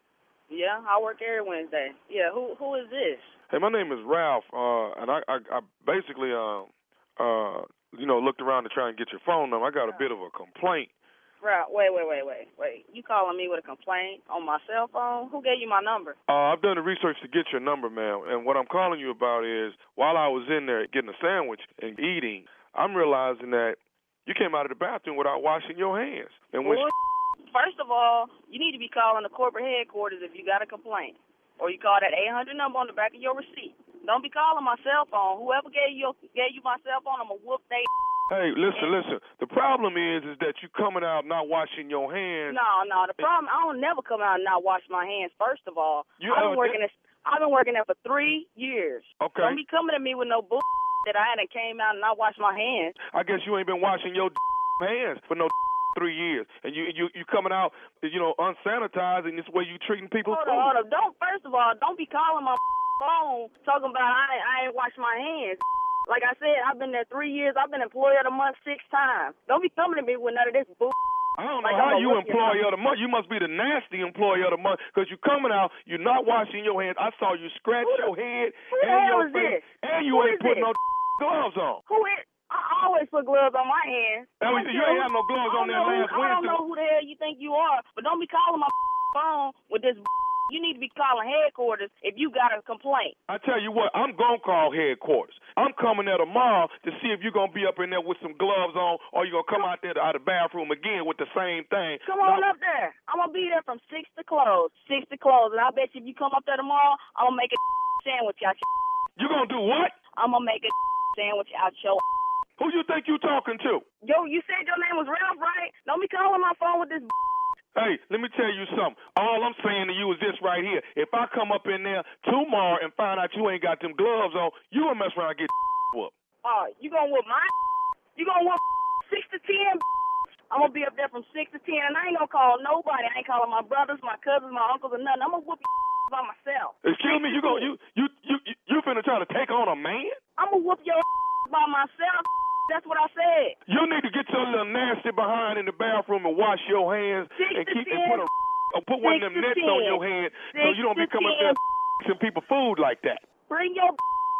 Yeah, I work every Wednesday. Yeah, who who is this? Hey, my name is Ralph, uh, and I, I, I basically, um, uh, you know, looked around to try and get your phone number. I got a bit of a complaint. Right, wait, wait, wait, wait, wait. You calling me with a complaint on my cell phone? Who gave you my number? Uh, I've done the research to get your number, ma'am, and what I'm calling you about is while I was in there getting a sandwich and eating, I'm realizing that you came out of the bathroom without washing your hands. And when Well, first of all, you need to be calling the corporate headquarters if you got a complaint. Or you call that eight hundred number on the back of your receipt. Don't be calling my cell phone. Whoever gave you gave you my cell phone, I'm going to whoop they. Hey, listen, listen. The problem is, is that you coming out not washing your hands. No, no. The problem, I don't never come out and not wash my hands. First of all, You I've been ever- working this. I've been working there for three years. Okay. Don't be coming at me with no bull that I hadn't came out and not washed my hands. I guess you ain't been washing your hands for no three years, and you you you coming out, you know, unsanitized, and this way you treating people. Hold on, hold on. Don't. First of all, don't be calling my phone talking about I I ain't washed my hands. Like I said, I've been there three years. I've been employee of the month six times. Don't be coming to me with none of this bull. I don't know Like, how I'm a you rookie. employee of the month. You must be the nasty employee of the month because you coming out, you're not washing your hands. I saw you scratch Who the- your head who the and hell your is face, this? and you Who ain't is putting this? no gloves on. Who is? I always put gloves on my hands. That was- I don't you care ain't who- have no gloves I on don't there know who- last I don't Wednesday. know who the hell you think you are, but don't be calling my phone with this. You need to be calling headquarters if you got a complaint. I tell you what, I'm going to call headquarters. I'm coming there tomorrow to see if you're going to be up in there with some gloves on or you're going to come out there out of the bathroom again with the same thing. Come on up there. I'm going to be there from six to close. six to close. And I bet you if you come up there tomorrow, I'm going to make a sandwich out your. You going to do what? I'm going to make a sandwich out your. Who you think you talking to? Yo, you said your name was Ralph, right? Don't be calling my phone with this. Hey, let me tell you something. All I'm saying to you is this right here. If I come up in there tomorrow and find out you ain't got them gloves on, you gonna mess around and get whooped. Oh, you going to whoop my. You going to whoop six to ten. I'm going to be up there from six to ten, and I ain't going to call nobody. I ain't calling my brothers, my cousins, my uncles, or nothing. I'm going to whoop your by myself. Excuse me, you go you you you you, you finna try to take on a man? I'm going to whoop your by myself. That's what I said. You need to get your little nasty behind in the bathroom and wash your hands Six and to keep ten. and put a or put one of Six them to nets ten. on your hand so Six you don't be to coming up there ten. some people food like that. Bring your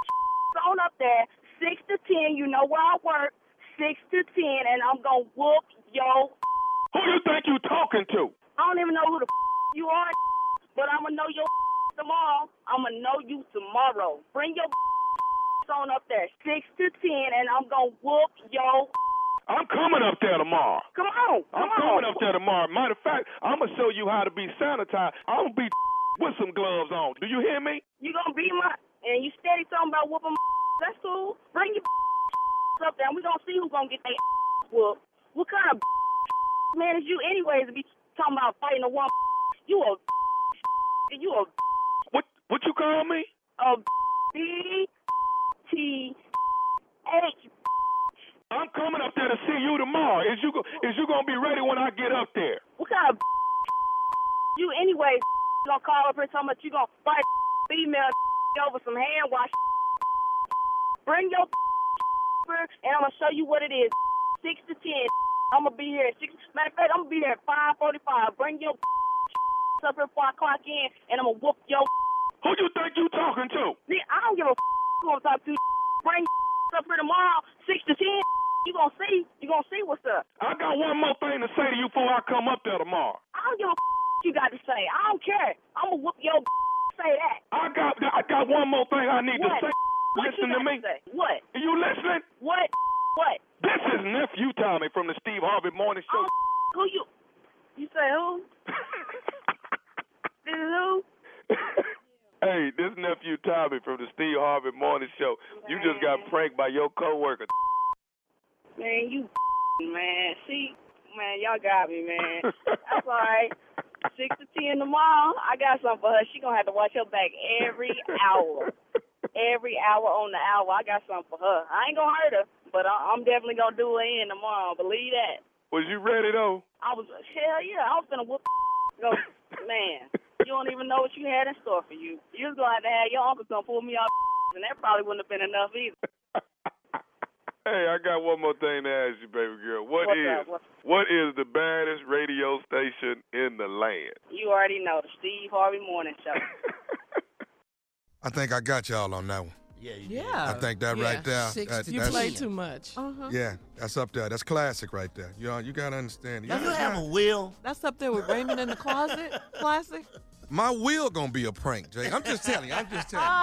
on up there, six to ten. You know where I work, six to ten, and I'm gonna whoop your. Who you think you talking to? I don't even know who the you are, but I'm gonna know your tomorrow. I'm gonna know you tomorrow. Bring your on up there, six to ten, and I'm gonna whoop your. I'm coming up there tomorrow. Come on, come I'm on. coming up there tomorrow. Matter of fact, I'm gonna show you how to be sanitized. I'm gonna be with some gloves on. Do you hear me? You gonna be my, and you steady talking about whooping my. That's cool. Bring your up there, and we gonna see who's gonna get their whooped. What kind of man is you, anyways, to be talking about fighting a woman. You a you a What what you call me? a B T H. I'm coming up there to see you tomorrow. Is you go, is you gonna be ready when I get up there? What kind of you anyway? You gonna call up here talking about you gonna fight female over some hand wash? Bring your here and I'm gonna show you what it is. Six to ten. I'm gonna be here at six. Matter of fact, I'm gonna be here at five forty-five. Bring your up here before I clock in, and I'm gonna whoop your. Who you think you talking to? Nigga, I don't give a who I'm talking to. Bring up here tomorrow, six to ten. You gonna see? You gonna see what's up? I got one more thing to say to you before I come up there tomorrow. I don't give a you got to say. I don't care. I'm gonna whoop your. Say that. I got I got one more thing I need What? to say. What Listen you to got me. to say? What? Are you listening? What? What? This is nephew Tommy from the Steve Harvey Morning Show. Oh, who you? You say who? This is who? Hey, this nephew Tommy from the Steve Harvey Morning Show. You just got pranked by your coworker. Man, you man. See, man, y'all got me, man. That's all right. Six to ten tomorrow. I got something for her. She gonna have to watch her back every hour. Every hour on the hour. I got something for her. I ain't gonna hurt her, but I, I'm definitely gonna do her in tomorrow. Believe that. Was you ready though? I was hell yeah. I was gonna whoop. Go, man. You don't even know what you had in store for you. You was gonna have to have your uncle come pull me out, and that probably wouldn't have been enough either. Hey, I got one more thing to ask you, baby girl. What What's is up? What's- what is the baddest radio station in the land? You already know the Steve Harvey Morning Show. I think I got y'all on that one. Yeah, you Yeah. I think that Yeah. right there. Six that- to You that's- play too much. Uh-huh. Yeah, that's up there. That's classic right there. You know, you gotta understand. Do you have a will? That's up there with Raymond in the Closet. Classic. My will gonna be a prank, Jay. I'm just telling you. I'm just telling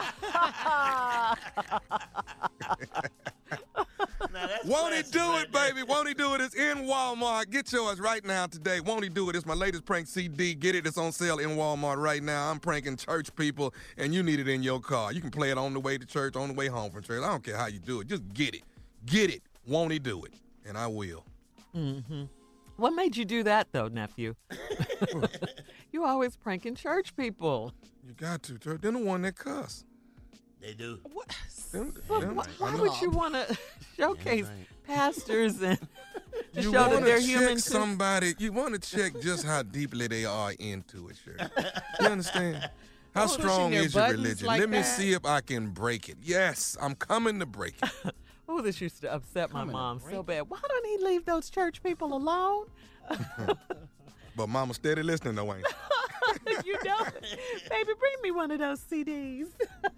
you. Won't he do it, baby? Won't he do it? It's in Walmart. Get yours right now today. Won't he do it? It's my latest prank C D. Get it. It's on sale in Walmart right now. I'm pranking church people, and you need it in your car. You can play it on the way to church, on the way home from church. I don't care how you do it. Just get it. Get it. Won't he do it? And I will. Mm-hmm. What made you do that, though, nephew? You always pranking church people. You got to. Church. They're the one that cuss. They do. What? Them, Well, them- why, I why know. would you want to showcase pastors and to You show that wanna they're check human too? somebody. You want to check just how deeply they are into it, Shirley. You understand? How Pushing strong their is your buttons religion? like Let me that? see if I can break it. Yes, I'm coming to break it. Oh, this used to upset my Coming to mom break so bad. Why don't he leave those church people alone? But Mama steady listening though, ain't she? You know, baby, bring me one of those C Ds.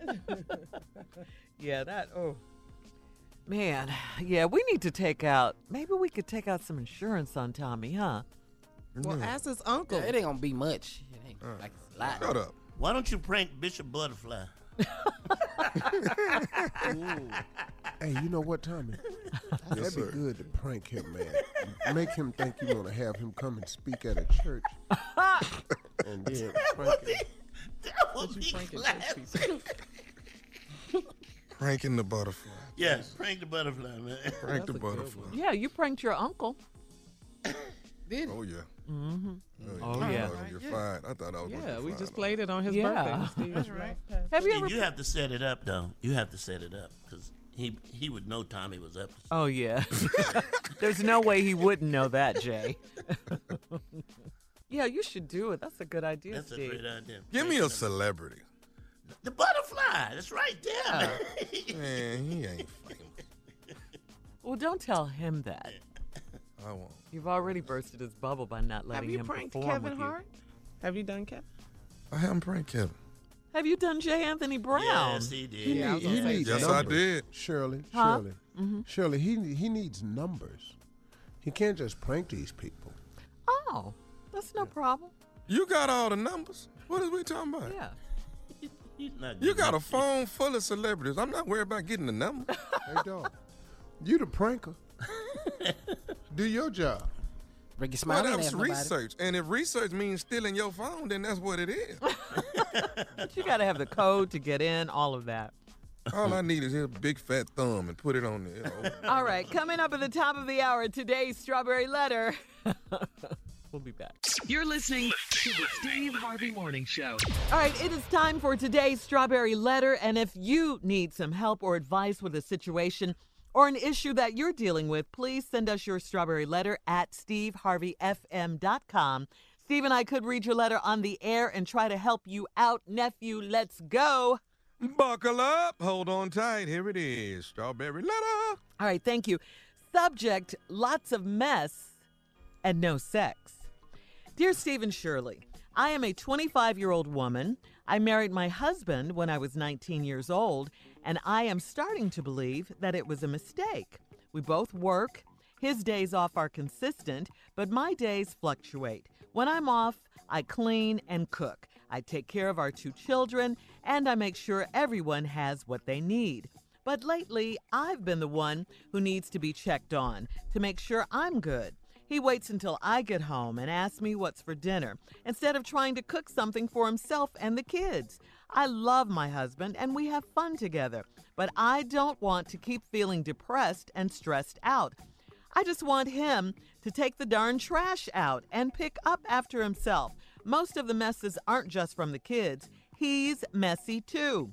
Yeah, that. Oh, man. Yeah, we need to take out. Maybe we could take out some insurance on Tommy, huh? Well, ask his uncle. Yeah, it ain't gonna be much. It ain't like it's a lot. Shut up. Why don't you prank Bishop Butterfly? Hey, you know what, Tommy? That'd be sir. good to prank him, man. Make him think you want to have him come and speak at a church. And then prank him. That would be pranking classic. Pranking the butterfly. Yeah, prank the butterfly, man. Prank the butterfly. Yeah, you pranked your uncle. Did Oh yeah. Mm-hmm. Oh, Oh, I yeah. was gonna get fired. I thought I was Yeah, gonna we get just fired. played it on his Yeah. birthday. Steve. That's right. Have you And ever? you have to set it up, though. You have to set it up because he he would know Tommy was up. Oh yeah. There's no way he wouldn't know that, Jay. Yeah, you should do it. That's a good idea, That's a Steve. great idea. Give me a celebrity. The butterfly. That's right there, man. Man, he ain't famous. Well, don't tell him that. I won't. You've already bursted his bubble by not Have letting you him pranked perform Kevin with you. Hart? Have you done Kevin? I haven't pranked Kevin. Have you done J. Anthony Brown? Yes, he did. He, Yeah, I need, was he gonna say needs Yes, numbers. I did. Shirley, Huh? Shirley, Mm-hmm. Shirley. He he needs numbers. He can't just prank these people. Oh, that's no problem. You got all the numbers. What is we talking about? Yeah. He's not You good got a enough. phone full of celebrities. I'm not worried about getting the number. Hey, dog. You the pranker. Do your job. Break your Well, smile. that ain't was have nobody. research. And if research means stealing your phone, then that's what it is. But you got to have the code to get in, all of that. All I need is his big fat thumb and put it on there. All right, coming up at the top of the hour, today's Strawberry Letter. We'll be back. You're listening to the Steve Harvey Morning Show. All right, it is time for today's Strawberry Letter. And if you need some help or advice with a situation or an issue that you're dealing with, please send us your Strawberry Letter at steve harvey f m dot com. Steve and I could read your letter on the air and try to help you out. Nephew, let's go. Buckle up. Hold on tight. Here it is. Strawberry Letter. All right, thank you. Subject, lots of mess and no sex. Dear Steve and Shirley, I am a twenty-five-year-old woman. I married my husband when I was nineteen years old, and I am starting to believe that it was a mistake. We both work. His days off are consistent, but my days fluctuate. When I'm off, I clean and cook. I take care of our two children, and I make sure everyone has what they need. But lately, I've been the one who needs to be checked on to make sure I'm good. He waits until I get home and asks me what's for dinner, instead of trying to cook something for himself and the kids. I love my husband, and we have fun together, but I don't want to keep feeling depressed and stressed out. I just want him to take the darn trash out and pick up after himself. Most of the messes aren't just from the kids. He's messy too.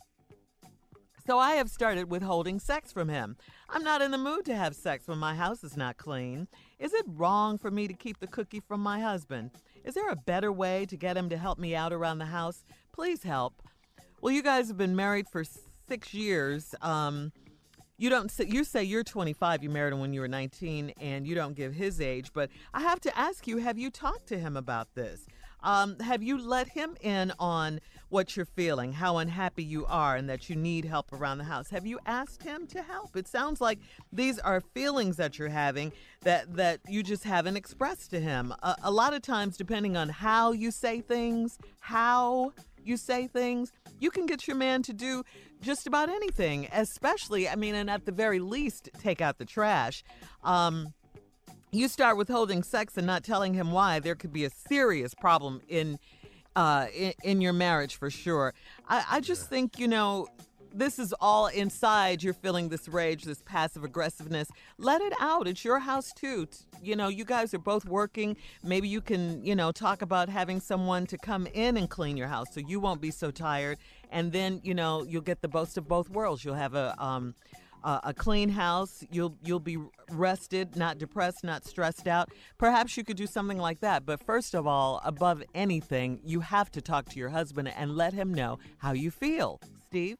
So I have started withholding sex from him. I'm not in the mood to have sex when my house is not clean. Is it wrong for me to keep the cookie from my husband? Is there a better way to get him to help me out around the house? Please help. Well, you guys have been married for six years. Um, you don't say, you say you're twenty-five. You married him when you were nineteen, and you don't give his age. But I have to ask you, have you talked to him about this? Um, have you let him in on what you're feeling, how unhappy you are, and that you need help around the house? Have you asked him to help? It sounds like these are feelings that you're having that, that you just haven't expressed to him. A, a lot of times, depending on how you say things, how you say things, you can get your man to do just about anything, especially, I mean, and at the very least, take out the trash. Um, You start withholding sex and not telling him why, there could be a serious problem in uh, in, in your marriage for sure. I, I just yeah. think, you know, this is all inside. You're feeling this rage, this passive aggressiveness. Let it out. It's your house, too. You know, you guys are both working. Maybe you can, you know, talk about having someone to come in and clean your house so you won't be so tired. And then, you know, you'll get the best of both worlds. You'll have a... Um, Uh, a clean house, you'll you'll be rested, not depressed, not stressed out. Perhaps you could do something like that. But first of all, above anything, you have to talk to your husband and let him know how you feel. Steve?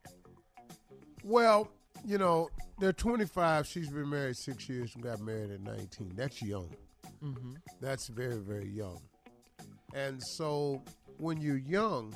Well, you know, they're twenty-five. She's been married six years and got married at nineteen. That's young. Mm-hmm. That's very, very young. And so when you're young,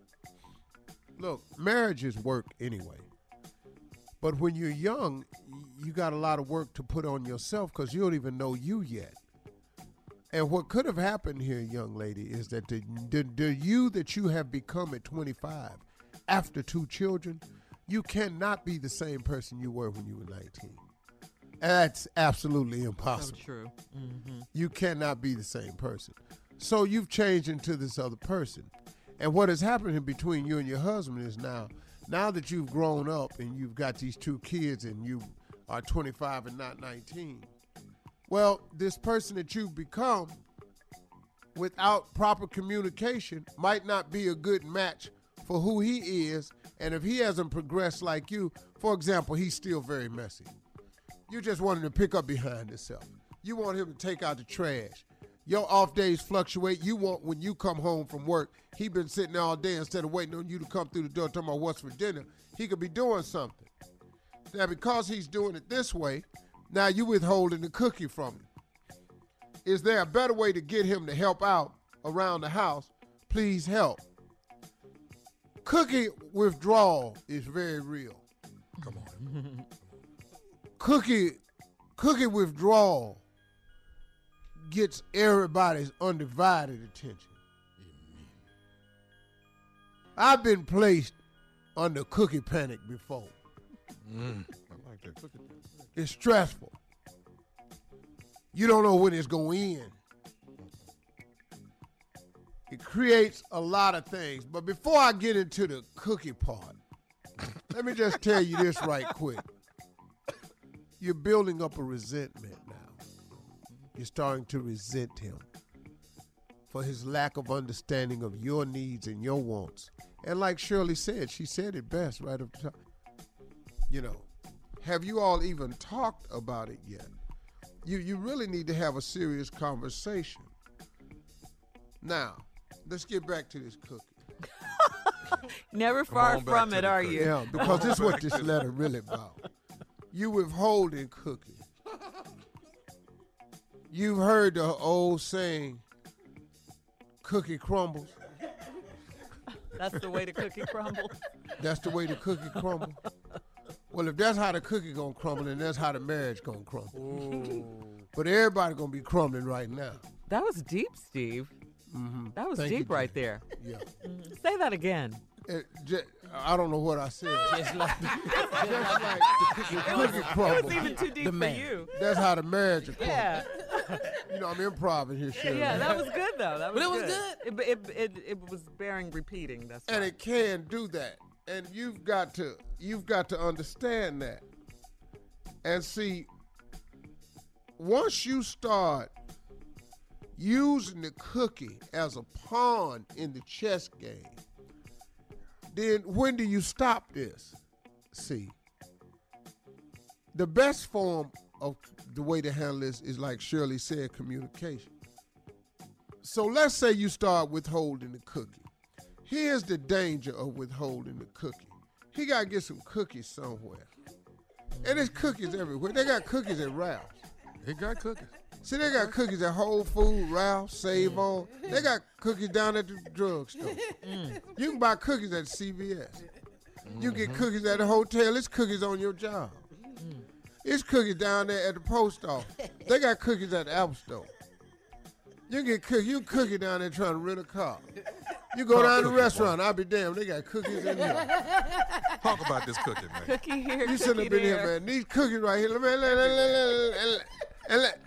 look, marriage is work anyway. But when you're young, you got a lot of work to put on yourself because you don't even know you yet. And what could have happened here, young lady, is that the, the, the you that you have become at twenty-five, after two children, you cannot be the same person you were when you were nineteen. That's absolutely impossible. So true. Mm-hmm. You cannot be the same person. So you've changed into this other person. And what has happened in between you and your husband is now, Now that you've grown up and you've got these two kids and you are twenty-five and not nineteen, well, this person that you've become without proper communication might not be a good match for who he is. And if he hasn't progressed like you, for example, he's still very messy. You just want him to pick up behind himself. You want him to take out the trash. Your off days fluctuate. You want when you come home from work, he been sitting there all day instead of waiting on you to come through the door talking about what's for dinner. He could be doing something. Now, because he's doing it this way, now you withholding the cookie from him. Is there a better way to get him to help out around the house? Please help. Cookie withdrawal is very real. Come on. Cookie, cookie withdrawal gets everybody's undivided attention. I've been placed under cookie panic before. Mm, I like that cookie panic. It's stressful. You don't know when it's going to end. It creates a lot of things. But before I get into the cookie part, let me just tell you this right quick. You're building up a resentment now. You're starting to resent him. for his lack of understanding of your needs and your wants. And like Shirley said, she said it best right up top. You know, have you all even talked about it yet? You you really need to have a serious conversation. Now, let's get back to this cookie. Never Come far on back from to it, the are cookie. you? Yeah, because this is what this letter really about. You withholding cookie. You've heard the old saying, cookie crumbles. That's the way the cookie crumbles. That's the way the cookie crumble. Well, if that's how the cookie gonna crumble, then that's how the marriage gonna crumble. But everybody gonna be crumbling right now. That was deep, Steve. Mm-hmm. That was Thank deep you, right Jen. there. Yeah. Mhm. Say that again. It, j- I don't know what I said. Just like, Just like the cookie, It was, cookie it crumble. was even too deep The for man. you. That's how the marriage will crumble. Yeah. You know, I'm improv here, Shirley. Yeah, that was good though. That was But it was good. It, it, it, it was bearing repeating. That's And right. it can do that. And you've got to you've got to understand that. And see, once you start using the cookie as a pawn in the chess game, then when do you stop this? See, the best form of the way to handle this is, like Shirley said, communication. So let's say you start withholding the cookie. Here's the danger of withholding the cookie. He got to get some cookies somewhere. And there's cookies everywhere. They got cookies at Ralph's. He got cookies. See, they got cookies at Whole Foods, Ralph's, Save On. They got cookies down at the drugstore. You can buy cookies at C V S. You can get cookies at the hotel. It's cookies on your job. It's cookies down there at the post office. They got cookies at the Apple Store. You can get cookies. You can cookie down there trying to rent a car. You go down to the restaurant. I'll be damned. They got cookies in here. Talk about this cookie, man. Cookie here, You shouldn't cookie have been here, there. man. These cookies right here. Let me, let, let, let, let, let, and, let,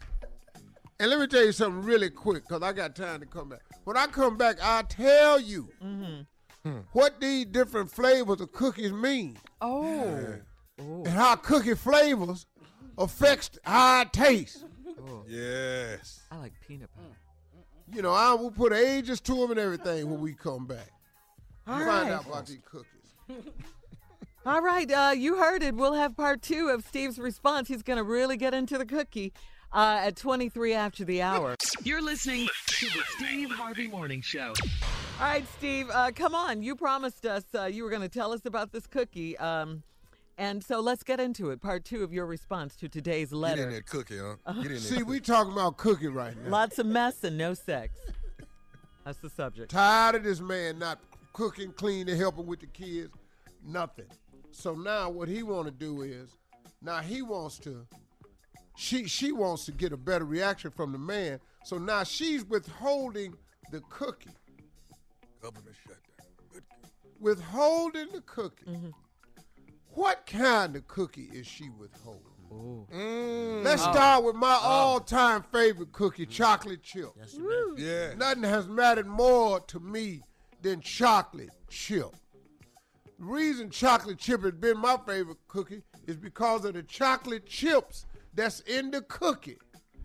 and let me tell you something really quick, because I got time to come back. When I come back, I'll tell you what these different flavors of cookies mean Oh. and how cookie flavors affects how I taste. Yes. I like peanut butter. You know, I will put ages to them and everything when we come back. All Find right. out about these cookies. All right, uh, you heard it. We'll have part two of Steve's response. He's going to really get into the cookie uh, at twenty-three after the hour. You're listening to the Steve Harvey Morning Show. All right, Steve, uh, come on. You promised us uh, you were going to tell us about this cookie. Um, and so let's get into it. Part two of your response to today's Get in letter. that cookie, huh? Get in that See, cookie. we talking about cookie right now. Lots of mess and no sex. That's the subject. Tired of this man not cooking, cleaning, helping with the kids, nothing. So now what he want to do is, now he wants to, she she wants to get a better reaction from the man. So now she's withholding the cookie. Government shutdown. Good. Withholding the cookie. What kind of cookie is she withholding? Mm. Let's start with my all-time favorite cookie, chocolate chip. Yeah. Nothing has mattered more to me than chocolate chip. The reason chocolate chip has been my favorite cookie is because of the chocolate chips that's in the cookie.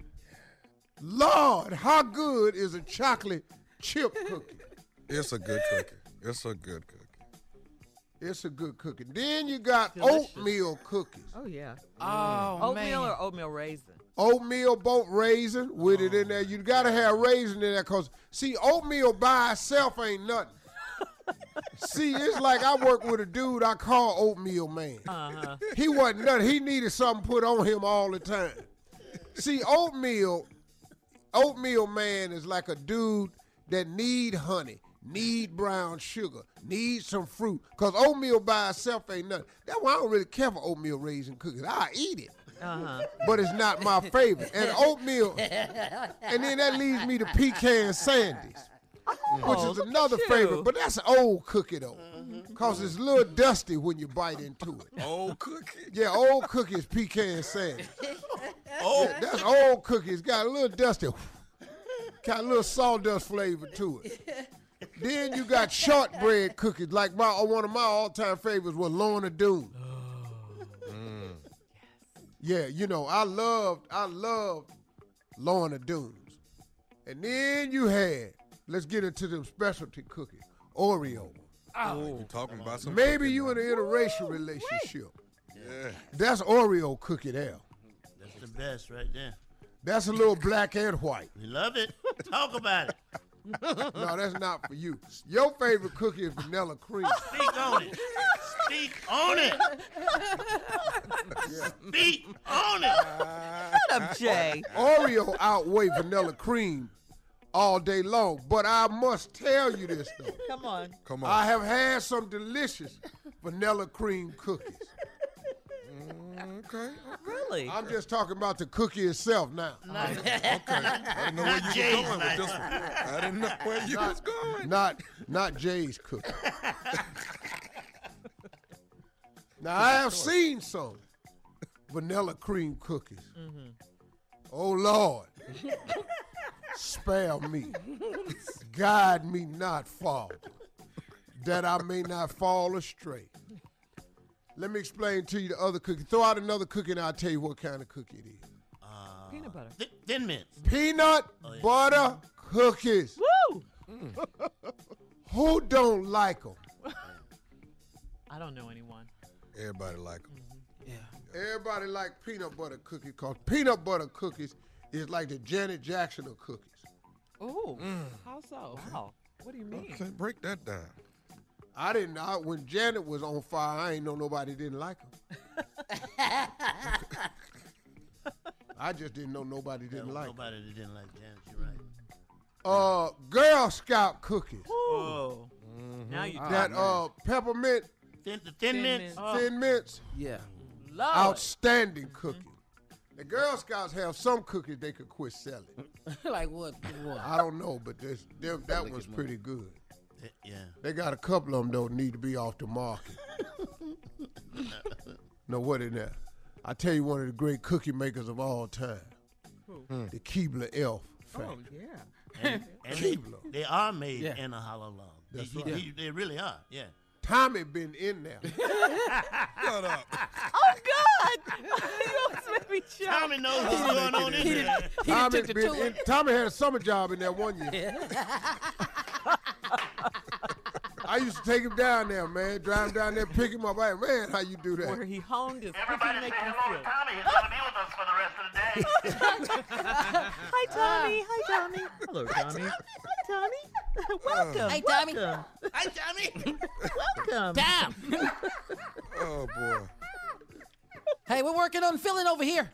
Lord, how good is a chocolate chip cookie? It's a good cookie. It's a good cookie. It's a good cookie. Then you got Delicious. oatmeal cookies. Oh, yeah. oh, Oatmeal man. or oatmeal raisin? Oatmeal boat raisin with it in there. You gotta have raisin in there, cause see, oatmeal by itself ain't nothing. See, it's like I work with a dude I call Oatmeal Man. Uh-huh. He wasn't nothing. He needed something put on him all the time. See, oatmeal, Oatmeal Man is like a dude that need honey, need brown sugar, need some fruit. Cause oatmeal by itself ain't nothing. That's why I don't really care for oatmeal raisin cookies. I eat it. Uh-huh. But it's not my favorite. And oatmeal, and then that leads me to pecan sandies, which Oh, is look at another you. favorite. But that's an old cookie though, cause it's a little dusty when you bite into it. Old cookie. Yeah, old cookie is pecan sandies. Oh, Yeah, that's old cookie. It's got a little dusty, got a little sawdust flavor to it. Then you got shortbread cookies, like my one of my all-time favorites was Lorna Doone. Yeah, you know, I loved, I loved Lorna Doones. And then you had, let's get into them specialty cookies, Oreo. Oh, you talking about some Maybe cooking you now. in an interracial relationship. Yeah. That's Oreo cookie there. That's the best right there. That's a little black and white. We love it. Talk about it. No, that's not for you. Your favorite cookie is vanilla cream. Speak on it. Speak on it. Speak on it. Shut up, Jay. Oreo outweigh vanilla cream all day long. But I must tell you this, though. Come on. Come on. I have had some delicious vanilla cream cookies. Okay. Really? I'm just talking about the cookie itself now. Okay. I didn't know where you were going with this one. I didn't know where you was going. Not, not Jay's cookie. Now, I have seen some vanilla cream cookies. Mm-hmm. Oh, Lord. Spare me. Guide me not, Father, that I may not fall astray. Let me explain to you the other cookie. Throw out another cookie and I'll tell you what kind of cookie it is. Uh, Peanut butter. Th- Thin Mints. Peanut Oh, yeah. butter cookies. Woo! Who don't like them? I don't know anyone. Everybody like them. Yeah. Everybody like peanut butter cookies because peanut butter cookies is like the Janet Jackson of cookies. Oh, how so? Wow. What do you mean? Okay, break that down. I didn't know when Janet was on fire. I ain't know nobody didn't like her. I just didn't know nobody didn't Yeah, like nobody that didn't like Janet. You're right. her. Uh, Girl Scout cookies. Oh. Now you That uh peppermint Thin, the Thin, Thin Mints. Mints. Thin Mints, Yeah. Lord. outstanding cookie. The Girl Scouts have some cookies they could quit selling. Like what? What? I don't know, but this, them, that one's pretty good. Th- Yeah. They got a couple of them though need to be off the market. No, what in there? I tell you, one of the great cookie makers of all time, the Keebler Elf Oh, factory. yeah. And, and they, Keebler. they are made Yeah. in a hollow log. They, That's he- right. he- they really are. Yeah. Tommy been in there. Shut up. Oh, God. You almost made me choke. Tommy knows what's going on in there. Tommy, took the been tour. in, Tommy had a summer job in there one year. I used to take him down there, man. Drive him down there, pick him up. Hey, man, how you do Where that? he honed his Everybody cookie say making hello to skills. Tommy. He's going to be with us for the rest of the day. Hi, Tommy. Hi, Tommy. Hello, Tommy. Hi, Tommy. Welcome. Hey, Tommy. Welcome. Hi, Tommy. Welcome. Damn. Oh, boy. Hey, we're working on filling over here.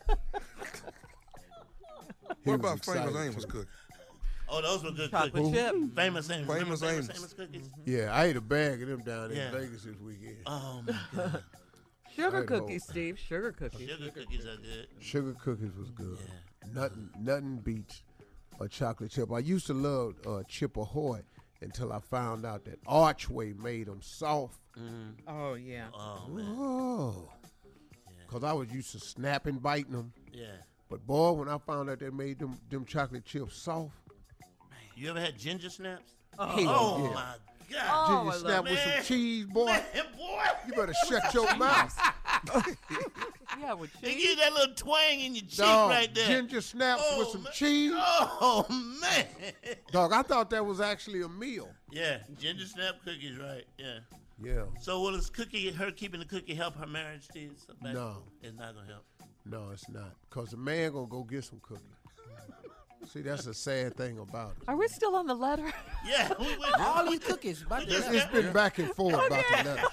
He What was about Famous excited, Amos too. cookie? Oh, those were good Chocolate cookies. chip. Famous Amos. Famous Remember Amos. Famous cookies? Yeah, I ate a bag of them down in Yeah. Vegas this weekend. Oh, my God. Sugar Right, cookies, Bo. Steve. Sugar cookies. Sugar cookies are good. Sugar cookies was good. Yeah. Nothing, nothing beats a chocolate chip. I used to love uh, Chip Ahoy until I found out that Archway made them soft. Oh, yeah. Oh, man. Oh, because I was used to snapping, biting them. Yeah. But boy, when I found out they made them them chocolate chips soft, You ever had ginger snaps? hell Oh, yeah. my God. Oh, Ginger I snap love with some Man. cheese, boy. Man, boy. You better shut your mouth. Yeah, with They cheese. give you that little twang in your cheek Dog, right there. ginger snaps with Oh, some man. cheese. Oh, man. Dog, I thought that was actually a meal. Yeah, ginger snap cookies, right? Yeah. Yeah. So will this cookie, her keeping the cookie, help her marriage, Steve? Somebody- No. It's not going to help. No, it's not. Because the man going to go get some cookies. See, that's the sad thing about it. Are we still on the letter? Yeah. We, we, All these cookies. About It's, that. it's been back and forth about the letter.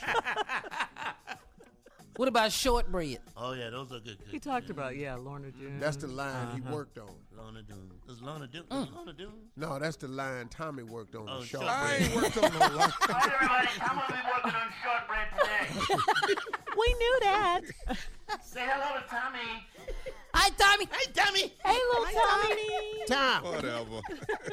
What about shortbread? Oh, yeah, those are good He cookies. talked about, yeah, Lorna June. That's the line he Uh-huh. worked on. Lorna Doone. Does Lorna Doone? Mm. Does Lorna Doone? No, that's the line Tommy worked on Oh, the show. sure. I ain't worked on no line. All right, everybody, I'm going to be working on shortbread today. We knew that. Say hello to Tommy. Hi, Tommy. Hey, Tommy. Hey, little Tommy. Tom. Whatever.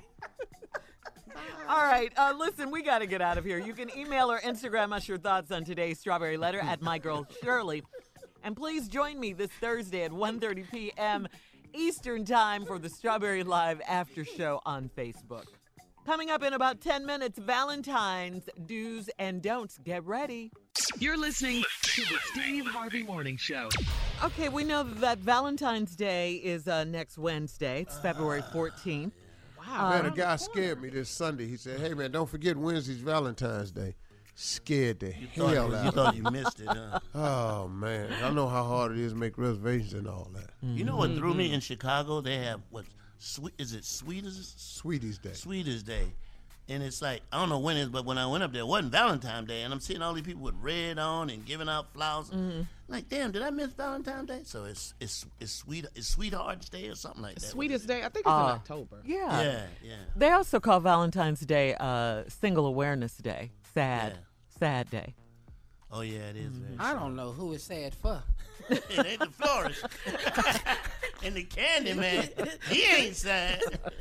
All right, uh, listen, we got to get out of here. You can email or Instagram us your thoughts on today's Strawberry Letter at My Girl Shirley. And please join me this Thursday at one thirty p.m. Eastern Time for the Strawberry Live After Show on Facebook. Coming up in about ten minutes, Valentine's do's and don'ts. Get ready. You're listening to the Steve Harvey Morning Show. Okay, we know that Valentine's Day is uh, next Wednesday. It's February fourteenth. Wow. Man, a guy scared me this Sunday. He said, hey, man, don't forget Wednesday's Valentine's Day. Scared the thought hell you- out you of thought me. you missed it, huh? Oh, man. I know how hard it is to make reservations and all that. You know what threw me in Chicago? They have what? Sweet is it Sweetest Sweetie's Day. Sweetest Day, and it's like I don't know when it is, but when I went up there, it wasn't Valentine's Day, and I'm seeing all these people with red on and giving out flowers. Like, damn, did I miss Valentine's Day? So it's it's it's sweet it's Sweetheart's Day or something like that. Sweetest Day. I think it's in Uh, October. Yeah. Yeah, yeah. They also call Valentine's Day uh, Single Awareness Day. Sad. Sad day. Oh yeah, it is. Very I don't know who it's sad for. It ain't the florist. And the candy man, he ain't sad.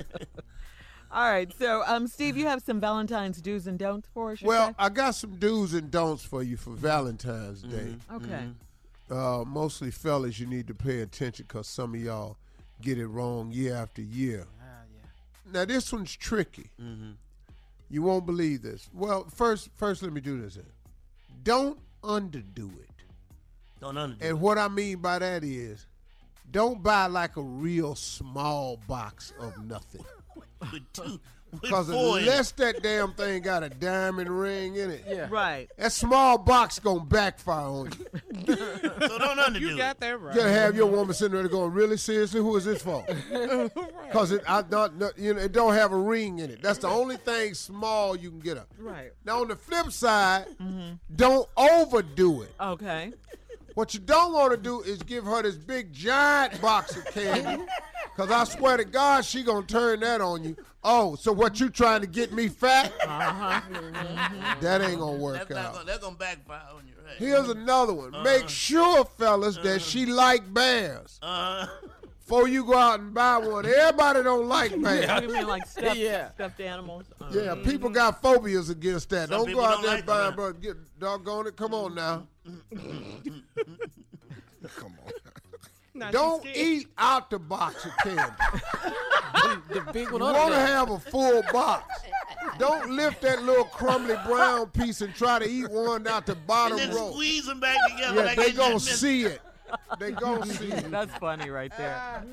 All right, so um, Steve, you have some Valentine's do's and don'ts for us. you Well, say? I got some do's and don'ts for you for Valentine's Day. Okay. Uh, mostly fellas, you need to pay attention because some of y'all get it wrong year after year. Now, this one's tricky. You won't believe this. Well, first, first let me do this. Here. Don't underdo it. Don't underdo And what I mean by that is, don't buy like a real small box of nothing. With two, with Because four in unless that damn thing got a diamond ring in it, Yeah. Right. that small box gonna backfire on you. it. So don't underdo You it. got that right. You gotta have your woman sitting there going, really seriously, who is this for? Because it, I not, not, you know, it don't have a ring in it. That's the only thing small you can get her. Right. Now on the flip side, don't overdo it. Okay. What you don't want to do is give her this big giant box of candy. Because I swear to God, she going to turn that on you. Oh, so what you trying to get me fat? Uh-huh. That ain't going to work That's not out. gonna, that's gonna backfire on you, right? Here's another one. Make sure, fellas, that she like bears. Uh, Before you go out and buy one, everybody don't like bears. What do you mean, like stuffed, Yeah. stuffed animals? Uh, Yeah, people got phobias against that. Some don't people go out don't there like buying, them. bro. Get doggone it. Come on now. Come on. Now she's Don't scared. eat out the box of candy. The big You one want under to there. have a full box. Don't lift that little crumbly brown piece and try to eat one out the and bottom then row. squeeze them back together. Yeah, like they just gonna missed- see it. They gonna see it. That's funny right there.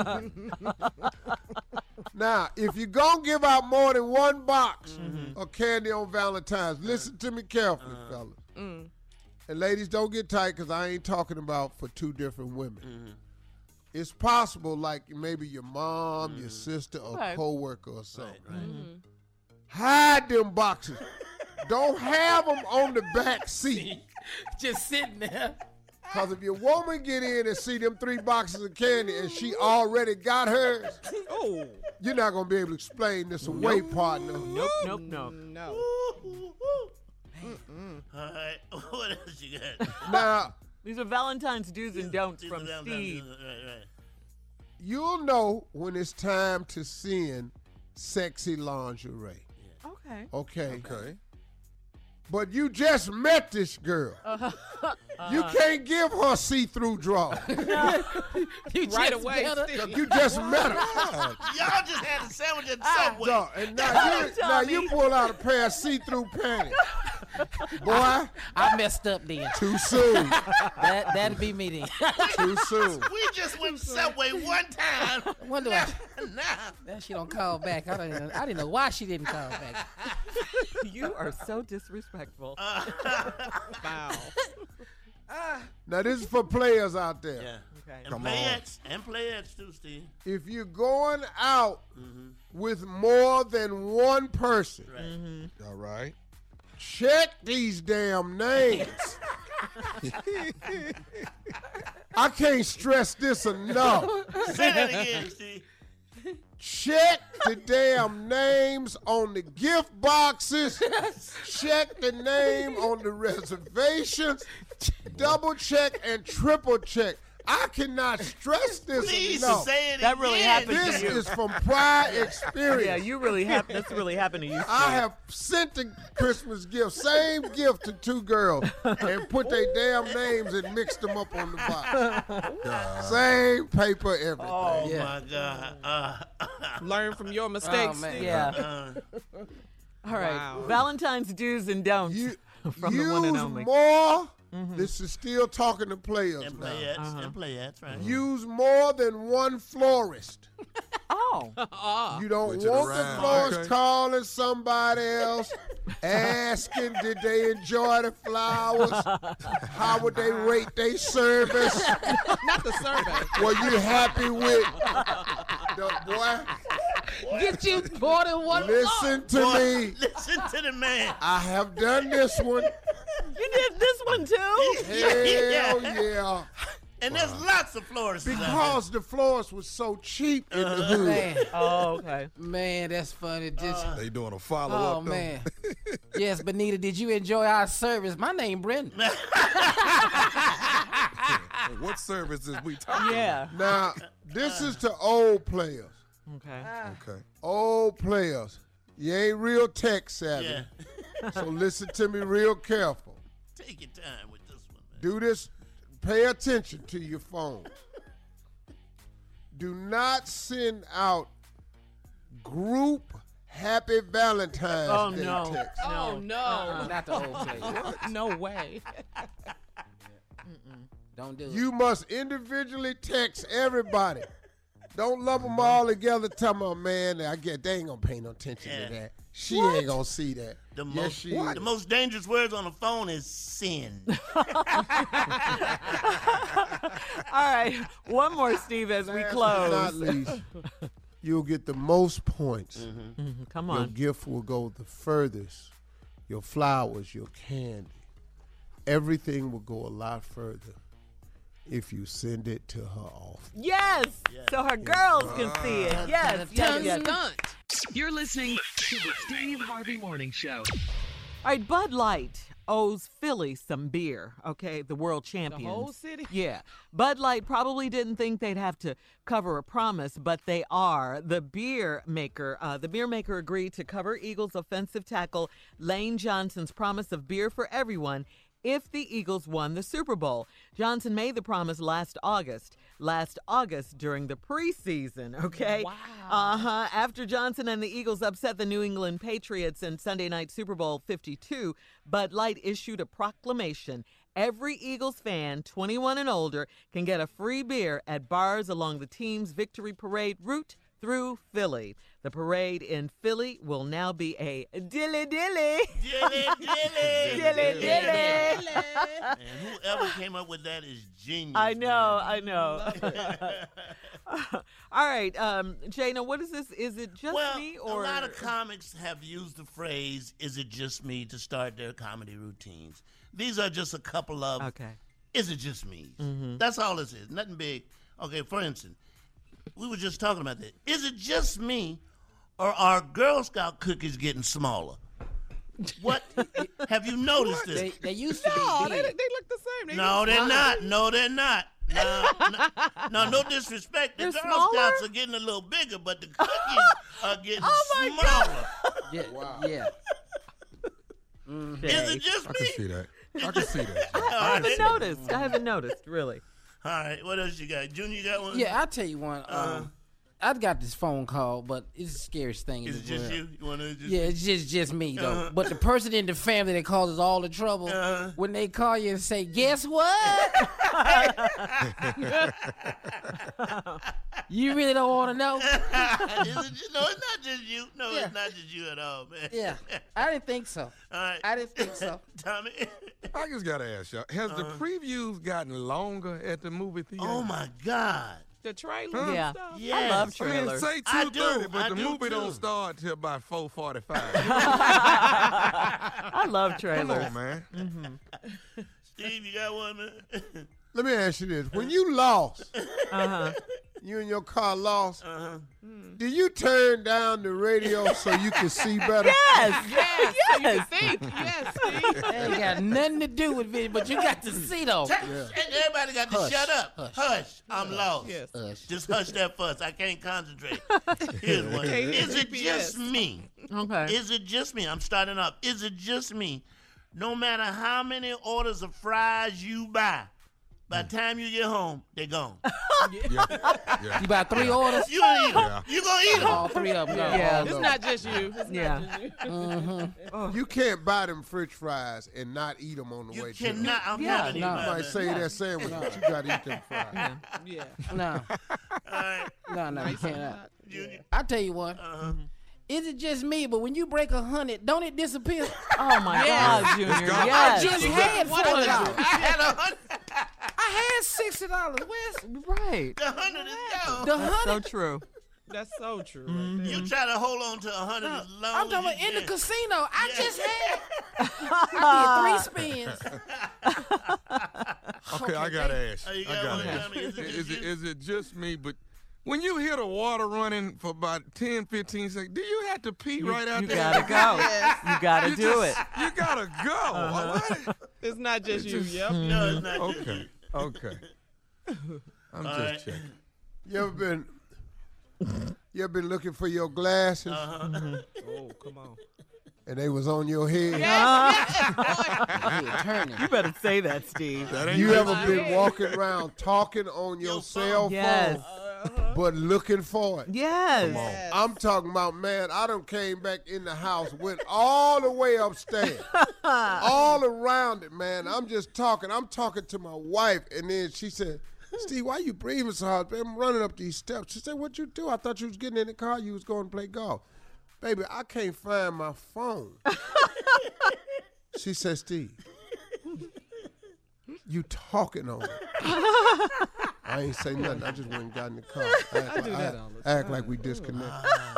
Now, if you're gonna give out more than one box of candy on Valentine's, listen to me carefully, fellas. And ladies, don't get tight because I ain't talking about for two different women. It's possible, like maybe your mom, your sister, or Right. coworker or something. Right, right. Hide them boxes. Don't have them on the back seat. Just sitting there. Because if your woman get in and see them three boxes of candy and she already got hers, Oh. you're not going to be able to explain this away, partner. Nope, nope, nope. No. Ooh, ooh, ooh. All right, what else you got? Now, These are Valentine's do's and don'ts These from are them- Steve. them- Right, right. you'll know when it's time to send sexy lingerie. Okay. Okay. Okay. But you just met this girl. You can't give her see-through draw. You Right just away, better- Steve. You just met her. Y'all just had a sandwich at the Ah. Subway. So, and now you, now you pull out a pair of see-through panties. Boy, I messed up then. too soon. That that'd be me then. Too soon. We just went to Subway one time. Wonder Now, why now. that she don't call back. I didn't. I didn't know why she didn't call back. You are so disrespectful. Wow. Now this is for players out there. Yeah. Okay. And Come play on. X. And play X too, Steve. If you're going out with more than one person, Right. All right. check these damn names. I can't stress this enough. Say that again, Steve. Check the damn names on the gift boxes. Check the name on the reservations. Double check and triple check. I cannot stress this Please enough. say it That really again. happened This to you. is from prior experience. Yeah, you really have. That's really happened to you. I Steve. have sent the Christmas gift, same gift to two girls, and put their damn names and mixed them up on the box. Same paper, everything. Oh, Yeah. my God. Uh, Learn from your mistakes. Oh, man. Steve. Yeah. uh, All right. Wow. Valentine's do's and don'ts You from the one and use only. more Mm-hmm. This is still talking to players And now. playettes, Uh-huh. and playettes, right? Use more than one florist. Oh. Oh. You don't Switch it want the around. florist Okay. calling somebody else, asking did they enjoy the flowers, how would they rate their service, Not the survey. were you happy with the boy? Get you more than one Listen to Boy, me. Listen to the man. I have done this one. You did this one too? Hell yeah. And there's lots of florists out Because the florist was so cheap in the hood. Man, Oh, okay. man, that's funny. Just, They doing a follow oh, up. man. Yes, Benita, did you enjoy our service? My name Brendan. What services we talking Yeah. Now, this is to old players. Okay. about? Okay. Old players. You ain't real tech savvy. Yeah. So listen to me real careful. Take your time with this one, man. Do this. Pay attention to your phone. Do not send out group Happy Valentine's Oh, Day no. text. Oh, no. Uh-uh, not the old place. No way. Don't do it. You must individually text everybody. Don't lump them all together. Tell me, man, I get they ain't gonna pay no attention Yeah. to that. She ain't gonna see that. The yes, most, she the is. most dangerous words on the phone is sin. All right. One more, Steve, as we Last but close. not least, you'll get the most points. Mhm, Come Your on. gift will go the furthest. Your flowers, your candy, everything will go a lot further if you send it to her office. Yes. So her girls can see it. Yes. Yes. yes. Stunt. You're listening to the Steve Harvey Morning Show. All right, Bud Light owes Philly some beer, okay? The world champions. whole city? Yeah. Bud Light probably didn't think they'd have to cover a promise, but they are. The beer maker, uh, the beer maker agreed to cover Eagles offensive tackle Lane Johnson's promise of beer for everyone if the Eagles won the Super Bowl. Johnson made the promise last August. Last August during the preseason, okay? Wow. Uh-huh. After Johnson and the Eagles upset the New England Patriots in Sunday night Super Bowl fifty-two, Bud Light issued a proclamation. Every Eagles fan, twenty-one and older, can get a free beer at bars along the team's victory parade route through Philly. The parade in Philly will now be a dilly dilly. Dilly, dilly. Dilly dilly. And whoever came up with that is genius. I know, I know. All right, um, Jana, what is this? Is it just well, me or a lot of comics have used the phrase "Is it just me?" to start their comedy routines. These are just a couple of Okay. "Is it just me?" Mhm. That's all this is. Nothing big. Okay, for instance, we were just talking about that. Is it just me, or are Girl Scout cookies getting smaller? What have you noticed this? They, they used to No, be they, big. they look the same. They No, look they're smaller. not. No, they're not. No, no, no, no disrespect. The They're Girl smaller? Scouts are getting a little bigger, but the cookies are getting Oh, my smaller. Yeah, yeah. Is it just I me? can see that. I can see that. I haven't noticed. I haven't noticed, really. All right, what else you got? Junior, you got one? Yeah, I'll tell you one. Uh-huh. Um, I got this phone call, but it's the scariest thing in Is it the just world. you? You want to just Yeah, it's just just me though. Uh-huh. But the person in the family that causes all the trouble, Uh-huh. when they call you and say, "Guess what?" You really don't want to know. Is it just, no, it's not just you. No, Yeah. it's not just you at all, man. Yeah, I didn't think so. All right. I didn't think so. Tommy. I just gotta ask y'all: Has the previews gotten longer at the movie theater? Oh my God. The trailer. Huh? Yeah. Yes. I love I mean, trailers. say I two thirty, do. but I the do movie too. don't start till about four forty-five. I love Come trailers. on, man. Steve, you got one, man? Let me ask you this: when you lost, Uh-huh. you and your car lost, Uh-huh. do you turn down the radio so you can see better? Yes. Yes. So you Yes. can think. Yes, Steve. It ain't got nothing to do with it, but you got to see though. Everybody got to Hush. shut up. Hush. Hush. I'm lost. Yes. Hush. Just hush that fuss. I can't concentrate. Here's one. Okay, here's Is it G P just S. me? Okay. Is it just me? I'm starting up. Is it just me? No matter how many orders of fries you buy, By the time you get home, they gone. Yeah. Yeah. You buy three orders? You gonna eat them. Yeah. You gonna eat them. All three of them. Yeah. It's not just you. It's Yeah. not just you. Mm-hmm. You can't buy them French fries and not eat them on the You way. cannot. I'm Yeah, not eating no. You mine. might say that sandwich, but you gotta eat them fries. Yeah. No, All right. no, no, you cannot. Junior. I tell you what. Uh-huh. Is it just me? But when you break a hundred, don't it disappear? Oh my Yes. God, Junior. gone. Yes. I just had What forty is it? dollars. I had a hundred. I had sixty dollars. Where's Right. The hundred is gone. the So hundred? true. That's so true. Mm-hmm. Right there. You try to hold on to a hundred as long I'm talking as about you in the can. casino. I Yeah. just had. I did three spins. Okay, I gotta ask. Oh, you I got gotta one, ask. Johnny? Is it Is just it you? is it just me? But when you hear the water running for about ten, fifteen seconds, do you have to pee You, right out you there? gotta go. You gotta You do just- it. You gotta go. Uh-huh. It's not just you. Yep. No, it's not just Okay. you. Okay. I'm All just right. checking. You ever been? You ever been looking for your glasses Uh-huh. Oh, come on. and they was on your head? Yeah, turning. You better say that, Steve. That ain't You me. ever been walking around talking on your Your cell phone. Yes. phone, but looking for it? Yes. Come on. I'm talking about, man, I done came back in the house, went all the way upstairs, all around it, man. I'm just talking. I'm talking to my wife, and then she said, Steve, why you breathing so hard? Baby, I'm running up these steps. She said, what you do? I thought you was getting in the car. You was going to play golf. Baby, I can't find my phone. She said, Steve, you talking on it. I ain't say nothing. I just went and got in the car. I act, do like, that I- all the act like we disconnected.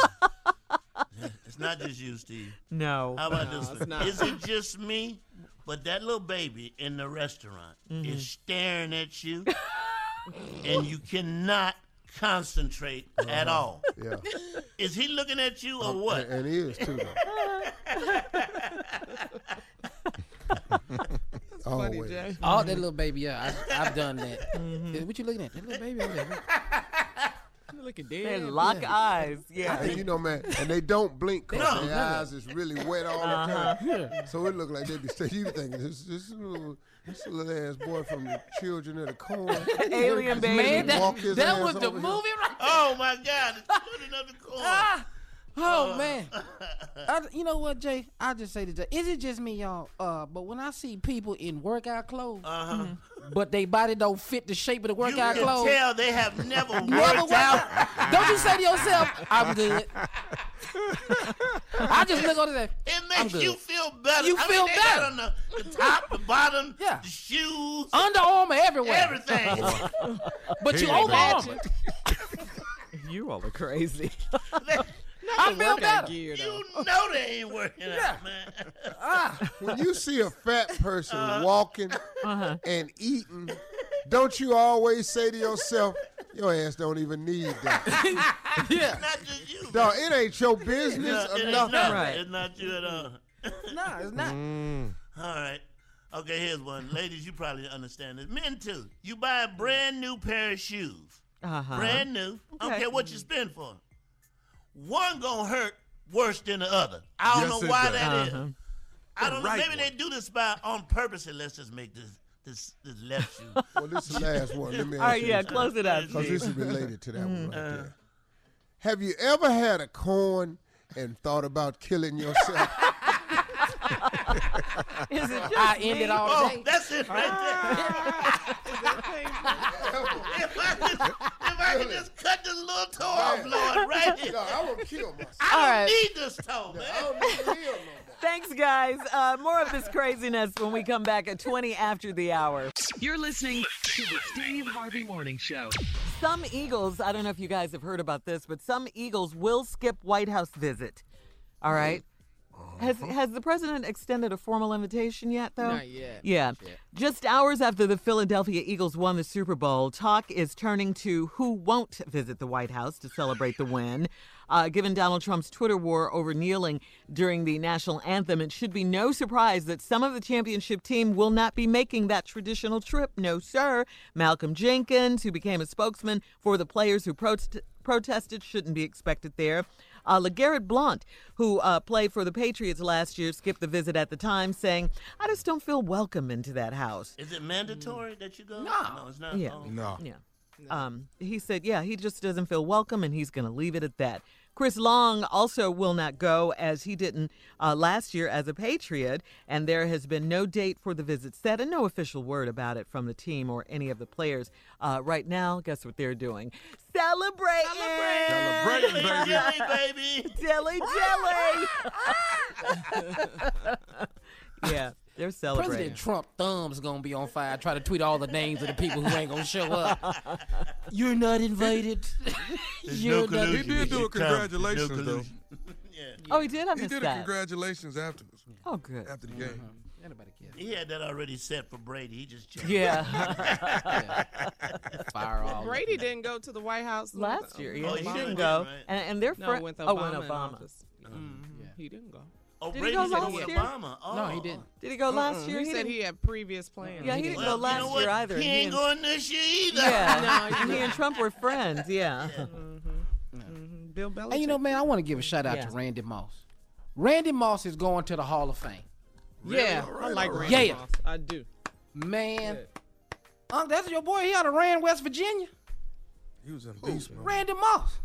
It's not just you, Steve. No. How about No, this it's one? not. Is it just me? But that little baby in the restaurant Mm-hmm. is staring at you, and you cannot concentrate at all. Yeah. Is he looking at you or And, what? and he is too, though. Funny, Always. Jay. Oh, that little baby, yeah, I, I've done that. Yeah, what you looking at? That little baby over there. You looking They dead. lock eyes. Yeah. And you know, man, and they don't blink because No, their never. eyes is really wet all the time. So it look like they be staying. You thinking this this little this little ass boy from the Children of the Corn. Alien baby. Man, that, Walk his that ass was the over movie here. right Oh my God! It's putting up the corn. Ah! Oh man, I, you know what, Jay? I'll just say this: is it just me, y'all? Uh, but when I see people in workout clothes, Uh-huh. but they body don't fit the shape of the You workout can clothes, tell they have never worked never worked out. out. Don't you say to yourself, "I'm good." I just look on it. It I'm makes good. you feel better. You I feel mean, they got better. on the, the top, the bottom, Yeah. the shoes, Under Armour everywhere, everything. but you He over ain't Armour. You all are crazy. I feel Workout better. gear, though. You know they ain't working out, man. Ah, When you see a fat person Uh-huh. walking and eating, don't you always say to yourself, your ass don't even need that. yeah. Not just you. Dog, it ain't your business No, it or ain't nothing. not. Right. It's not you at all. No, it's not. Mm. All right. Okay, here's one. Ladies, you probably understand this. Men, too. You buy a brand new pair of shoes. Uh-huh. Brand new. I don't Okay. care what you spend for 'em. One gonna hurt worse than the other. I don't Yes, know it why does. that is. Uh-huh. I don't know. right Maybe one. they do this by on purpose. And let's just make this this this left shoe. Well, this is the last one. Let me ask All right, you yeah, this close it up. because Steve. this is related to that one right Uh. there. Have you ever had a corn and thought about killing yourself? Is it just I end me? it all Oh, day. that's it right there. if, I could, if I could just cut this little toe off, Lord, right here. No, I will kill myself. I don't All right. need this toe, man. I don't need to live no more. Thanks, guys. Uh, more of this craziness when we come back at twenty after the hour. You're listening to the Steve Harvey Morning Show. Some Eagles, I don't know if you guys have heard about this, but some Eagles will skip White House visit. All right? Has has the president extended a formal invitation yet, though? Not yet. Yeah. Not yet. Just hours after the Philadelphia Eagles won the Super Bowl, talk is turning to who won't visit the White House to celebrate the win. Uh, given Donald Trump's Twitter war over kneeling during the national anthem, it should be no surprise that some of the championship team will not be making that traditional trip. No, sir. Malcolm Jenkins, who became a spokesman for the players who prost- protested, shouldn't be expected there. Uh, LeGarrette Blount, who uh, played for the Patriots last year, skipped the visit at the time, saying, I just don't feel welcome into that house. Is it mandatory that you go? No. No, it's not. Yeah. Oh. No. Yeah. Um, he said, yeah, he just doesn't feel welcome, and he's going to leave it at that. Chris Long also will not go, as he didn't uh, last year as a Patriot, and there has been no date for the visit set and no official word about it from the team or any of the players. Uh, right now, guess what they're doing? Celebrating! Celebrating, baby. Jelly, baby. Jelly, jelly! Yeah, they're celebrating. President Trump thumb's gonna be on fire. Try to tweet all the names of the people who ain't gonna show up. You're not invited. You're no not. He did do a congratulations, No though. collusion. Yeah. Oh, he did? I He missed did a that. congratulations afterwards, Oh, good. after the game. Anybody care? He had that already set for Brady. He just changed. Yeah. Fire all. Brady didn't go to the White House Last year, yeah, Oh, he he didn't did, go. right? And, and they're No, friends. with Obama. Oh, when in Obama. office. Mhm. He didn't go. Oh, Did he Brady go said last with year? Obama. Oh. No, he didn't. Did he go last Mm-mm. year? He, said didn't- he had previous plans. Yeah, he He didn't Well, go last you know what? year either. He and ain't and- going this year either. Yeah, no, he and Trump were friends. Yeah. Mhm. Bill Belichick. And you know, man, I want to give a shout out Yeah. to Randy Moss. Randy Moss is going to the Hall of Fame. Yeah, All I right, like all right. Randy Yeah. Moss. I do. Man, Unc, that's your boy. He out of Rand, West Virginia. He was in beast mode. Randy Moss.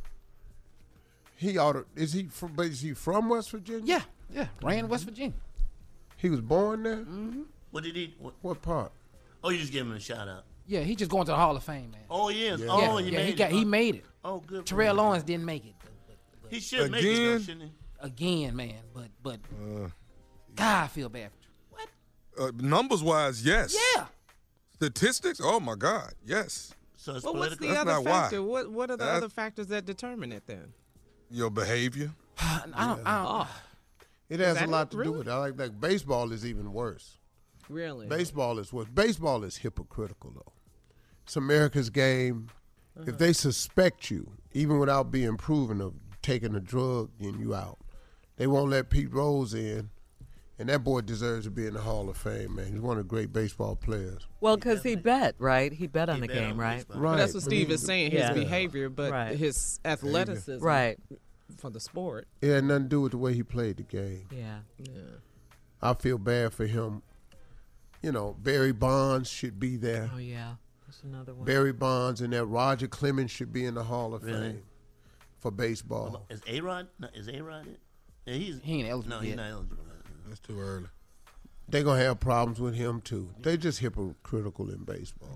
He ought to, is he from, but is he from West Virginia? Yeah, yeah, Rand, West Virginia. He was born there? Mm-hmm. What did he? What? What part? Oh, you just gave him a shout out. Yeah, he just going to the Hall of Fame, man. Oh, he is. Yeah. Oh, yeah, he yeah, made he it. got, he made it. Oh, good. for Terrell him. Owens didn't make it. He should make it, though, Again? shouldn't he? Again, man, but but Uh, God, I feel bad for you. What? uh, numbers wise, yes. Yeah. Statistics, oh my God, yes. So it's Well, what's political. the That's other not why. factor? What What are the That's- other factors that determine it then? Your behavior. I don't. I don't Oh, It has that a lot it? to Really? do with it. I like that. Baseball is even worse. really? Baseball is worse. Baseball is hypocritical, though. It's America's game. If they suspect you, even without being proven of taking a drug, then you out. They won't let Pete Rose in, and that boy deserves to be in the Hall of Fame, man. He's one of the great baseball players. Well, because he bet, right? He bet on He the bet game, on right? baseball. Right. But that's what but Steve he- is saying. His Yeah. behavior, but Right. his athleticism, Right. for the sport. It had nothing to do with the way he played the game. Yeah. Yeah. I feel bad for him. You know, Barry Bonds should be there. Oh, yeah. That's another one. Barry Bonds and that Roger Clemens should be in the Hall of Really? Fame for baseball. Is A Rod? No, is A Rod it? Yeah, he's He ain't eligible No, he's yet. not eligible. That's too early. They're going to have problems with him, too. They just hypocritical in baseball.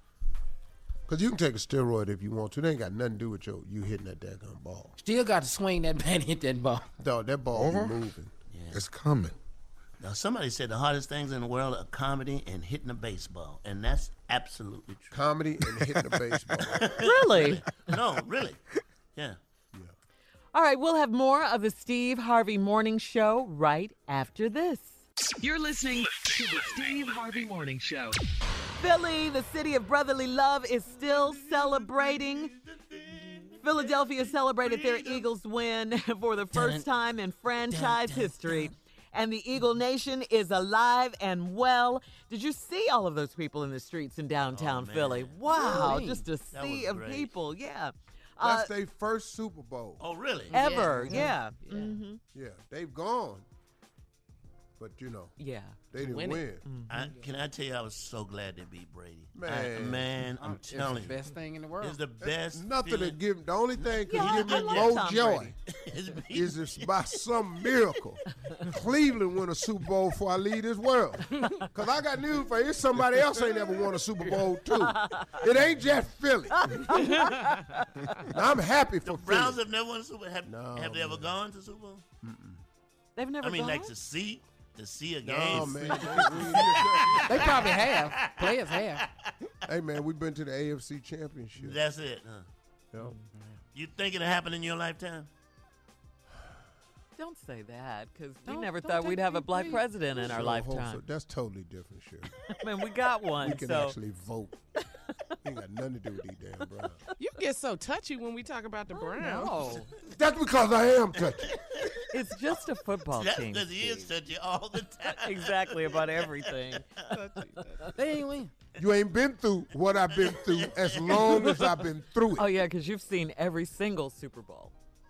Because you can take a steroid if you want to. It ain't got nothing to do with your, you hitting that daggone ball. Still got to swing that bat and hit that ball. Dog, that ball Uh-huh. be moving. It's coming. Now, somebody said the hardest things in the world are comedy and hitting a baseball, and that's absolutely true. Comedy and hitting a baseball. Really? No, really. Yeah. All right, we'll have more of the Steve Harvey Morning Show right after this. You're listening to the Steve Harvey Morning Show. Philly, the city of brotherly love, is still celebrating. Philadelphia celebrated their Eagles win for the first time in franchise history. And the Eagle Nation is alive and well. Did you see all of those people in the streets in downtown Oh, man. Philly? Wow, Really? just a That sea was of great. people. Yeah. Uh, That's their first Super Bowl. Oh, really? ever. Yeah. Yeah. hmm Yeah, they've gone. But, you know, Yeah. they didn't Win win. it. I, can I tell you, I was so glad they beat Brady. Man. I- man, I'm It's the telling you, best thing in the world. it's the best. Nothing to feeling. give. The only thing could Yeah, give I me like more Tom joy Brady. It's beat- is if by some miracle Cleveland win a Super Bowl before I leave this world. Because I got news for you. It's somebody else ain't ever won a Super Bowl, too. It ain't just Philly. I'm happy for the Browns Philly. have never won a Super. Have, No, have they ever man. gone to Super Bowl? They've never I mean, gone? like to see, to see a game. No, man. They probably have. Players have. Hey, man, we've been to the A F C Championship. That's it. Huh? Yep. You think it'll happen in your lifetime? Don't say that, because we Don't- never don't thought take we'd have a me, black please. president in our So, hope so. lifetime. That's totally different, sure. Man, we got one. We can so actually vote. Ain't got nothing to do with these damn Browns. You get so touchy when we talk about the Browns. no, That's because I am touchy. it's just a football That's team. because he is Steve. touchy all the time. Exactly about everything. They ain't win. You ain't been through what I've been through as long as I've been through it. Oh yeah, because you've seen every single Super Bowl.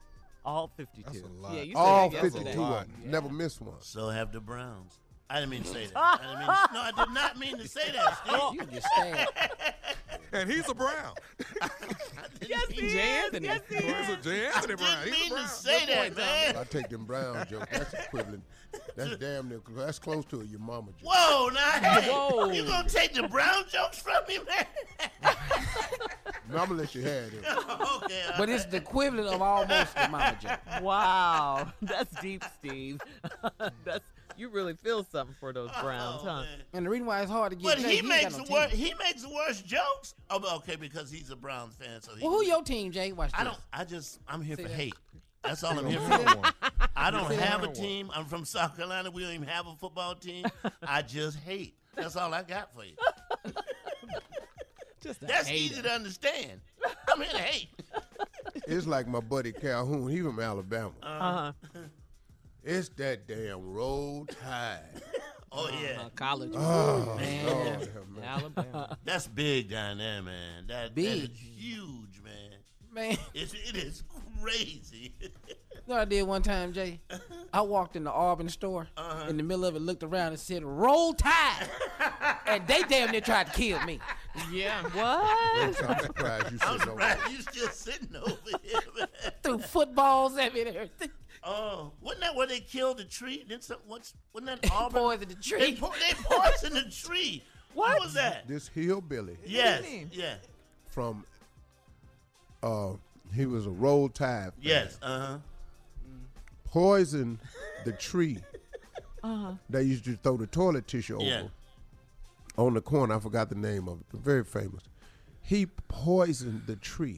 All fifty-two. That's a lot. Yeah, you said All that fifty-two yesterday. of them. Never missed one. So have the Browns. I didn't mean to say that. I didn't mean to, no, I did not mean to say that, Steve. You just stand. And he's a Brown. Yes, he Jay is. Anthony. Yes, he He's is. a Jay Anthony Brown. Didn't He's a mean to Brown. say Good that, point, man. Tommy. I take them Brown jokes. That's equivalent. That's damn near. That's close to a your mama joke. Whoa, now, hey, Whoa. you gonna take the Brown jokes from me, man? No, I'm gonna let you have it. Okay. all But it's the equivalent of almost the mama joke. Wow, that's deep, Steve. That's you really feel something for those Browns, Oh, huh? man. And the reason why it's hard to get But Jay, he ain't makes got the no worst. team. He makes the worst jokes. Oh, but okay, because he's a Browns fan, so he. Well, who your team, Jay? Watch this. I don't. I just. I'm here See for that? hate. That's all I'm You here don't for. want one. I don't See that? have a team. I'm from South Carolina. We don't even have a football team. I just hate. That's all I got for you. Just a That's hater. easy to understand. I'm here to hate. It's like my buddy Calhoun. He from Alabama. Uh-huh. It's that damn roll tide. Oh yeah. Uh, college. Oh, Man. Lord have mercy. Alabama. That's big down there, man. That, Big. that is huge, man. Man, It's, it is crazy. you know what I did one time, Jay? I walked in the Auburn store. Uh-huh. In the middle of it, looked around and said, "Roll Tide," and they damn near tried to kill me. Yeah. What? I'm surprised you I'm said no. surprised you still sitting over here, man. Threw footballs at me and everything. Oh, wasn't that where they killed the tree? Then some, what's wasn't that Auburn? Poisoned the They, tree. po- they poisoned the tree. What was that? This hillbilly Yes, you mean? yeah, from, uh, he was a roll tide fan. yes, uh huh. Poisoned the tree. Uh-huh. They used to throw the toilet tissue over Yeah. on the corner. I forgot the name of it. Very famous. He poisoned the tree.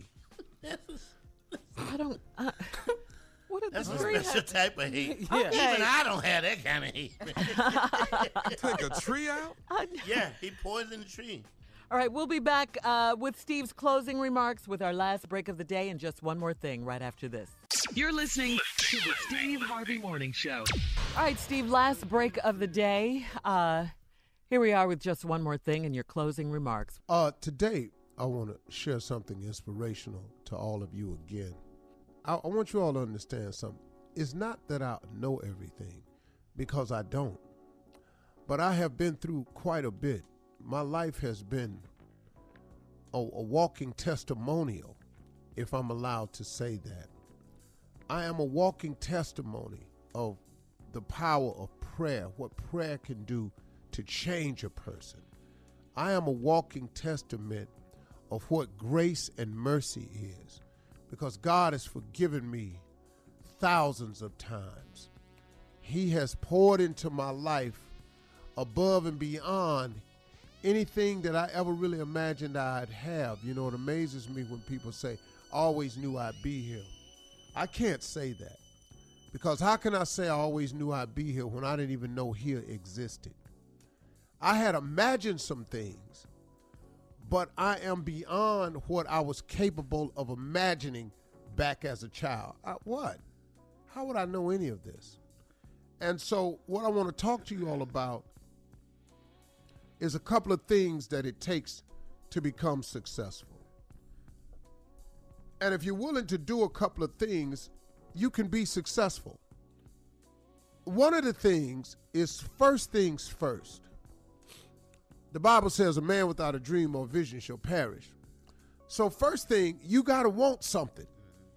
I don't. Uh, what did That's the a tree special have? type of hate. Yeah. Even I don't have that kind of hate. Take a tree out? Yeah, he poisoned the tree. All right, we'll be back uh, with Steve's closing remarks with our last break of the day and just one more thing right after this. You're listening to the Steve Harvey Morning Show. All right, Steve, last break of the day. Uh, here we are with just one more thing and your closing remarks. Uh, today, I want to share something inspirational to all of you again. I, I want you all to understand something. It's not that I know everything, because I don't. But I have been through quite a bit. My life has been a, a walking testimonial, if I'm allowed to say that. I am a walking testimony of the power of prayer, what prayer can do to change a person. I am a walking testament of what grace and mercy is, because God has forgiven me thousands of times. He has poured into my life above and beyond anything that I ever really imagined I'd have. You know, it amazes me when people say, always knew I'd be here. I can't say that, because how can I say I always knew I'd be here when I didn't even know here existed? I had imagined some things, but I am beyond what I was capable of imagining back as a child. I, what? How would I know any of this? And so what I want to talk to you all about is a couple of things that it takes to become successful. And if you're willing to do a couple of things, you can be successful. One of the things is first things first. The Bible says a man without a dream or vision shall perish. So first thing, you got to want something.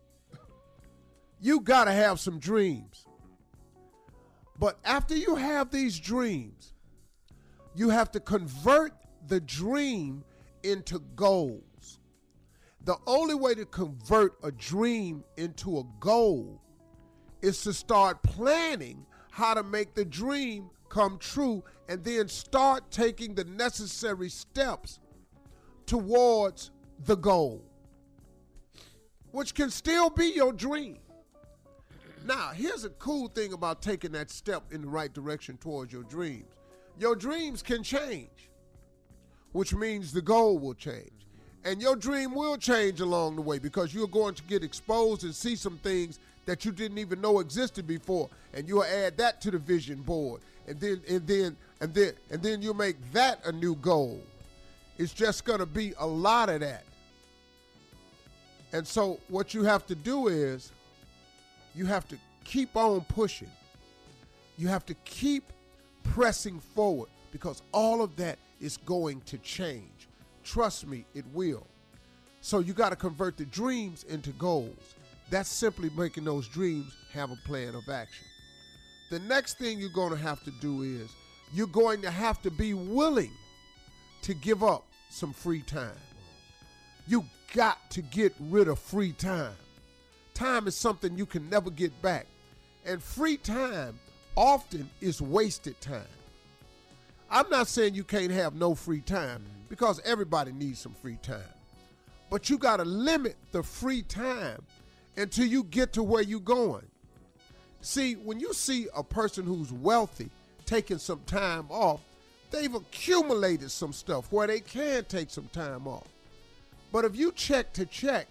You got to have some dreams. But after you have these dreams, you have to convert the dream into goals. The only way to convert a dream into a goal is to start planning how to make the dream come true, and then start taking the necessary steps towards the goal, which can still be your dream. Now, here's a cool thing about taking that step in the right direction towards your dreams. Your dreams can change, which means the goal will change. And your dream will change along the way, because you're going to get exposed and see some things that you didn't even know existed before. And you'll add that to the vision board. And then and then and then and then you'll make that a new goal. It's just gonna be a lot of that. And so what you have to do is You have to keep on pushing. You have to keep pressing forward because all of that is going to change. Trust me, it will. So you got to convert the dreams into goals. That's simply making those dreams have a plan of action. The next thing you're going to have to do is you're going to have to be willing to give up some free time. You got to get rid of free time. Time is something you can never get back. And free time often is wasted time. I'm not saying you can't have no free time because everybody needs some free time. But you got to limit the free time until you get to where you're going. See, when you see a person who's wealthy taking some time off, they've accumulated some stuff where they can take some time off. But if you check to check,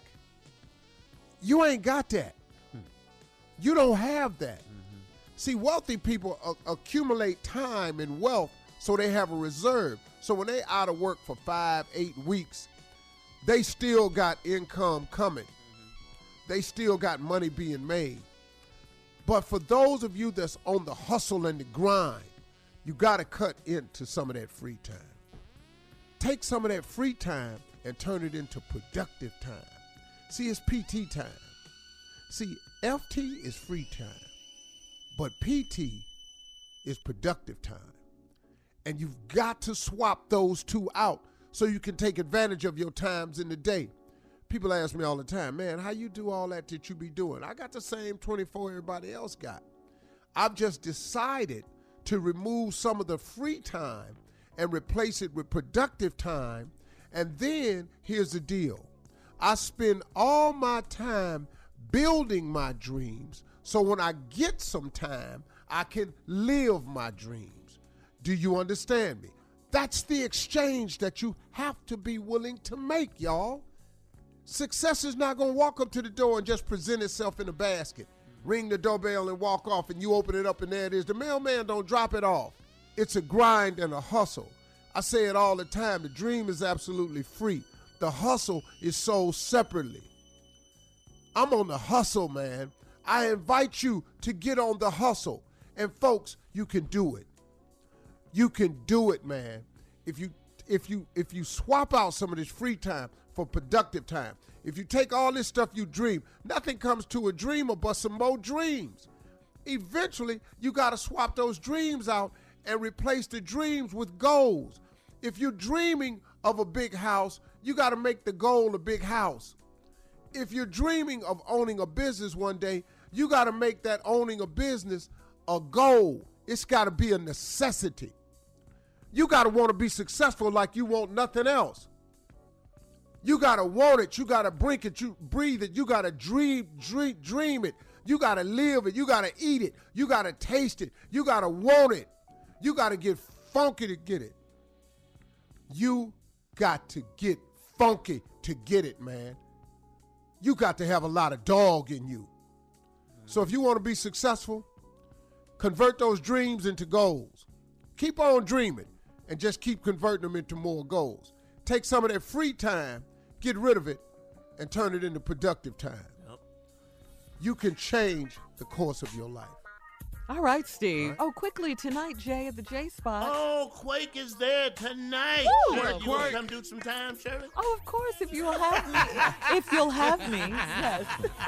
you ain't got that. You don't have that. Mm-hmm. See, wealthy people a- accumulate time and wealth so they have a reserve. So when they out of work for five, eight weeks, they still got income coming. Mm-hmm. They still got money being made. But for those of you that's on the hustle and the grind, you got to cut into some of that free time. Take some of that free time and turn it into productive time. See, it's P T time. See, F T is free time, but P T is productive time. And you've got to swap those two out so you can take advantage of your times in the day. People ask me all the time, man, how you do all that that you be doing? I got the same twenty-four everybody else got. I've just decided to remove some of the free time and replace it with productive time. And then here's the deal. I spend all my time building my dreams so when I get some time, I can live my dreams. Do you understand me? That's the exchange that you have to be willing to make, y'all. Success is not going to walk up to the door and just present itself in a basket, ring the doorbell and walk off, and you open it up and there it is. The mailman don't drop it off. It's a grind and a hustle. I say it all the time. The dream is absolutely free. The hustle is sold separately. I'm on the hustle, man. I invite you to get on the hustle. And folks, you can do it. You can do it, man. If you if you if you swap out some of this free time for productive time, if you take all this stuff you dream, nothing comes to a dreamer but some more dreams. Eventually, you got to swap those dreams out and replace the dreams with goals. If you're dreaming of a big house, you got to make the goal a big house. If you're dreaming of owning a business one day, you got to make that owning a business a goal. It's got to be a necessity. You got to want to be successful like you want nothing else. You got to want it. You got to drink it. You breathe it. You got to dream, dream, dream it. You got to live it. You got to eat it. You got to taste it. You got to want it. You got to get funky to get it. You got to get funky to get it, man. You got to have a lot of dog in you. So if you want to be successful, convert those dreams into goals. Keep on dreaming and just keep converting them into more goals. Take some of that free time, get rid of it, and turn it into productive time. Yep. You can change the course of your life. All right, Steve. All right. Oh, quickly, tonight, Jay at the J Spot. Oh, Quake is there tonight. Woo! Shirley, Quake. You want to come do some time, Shirley? Oh, of course, if you'll have me. If you'll have me, yes.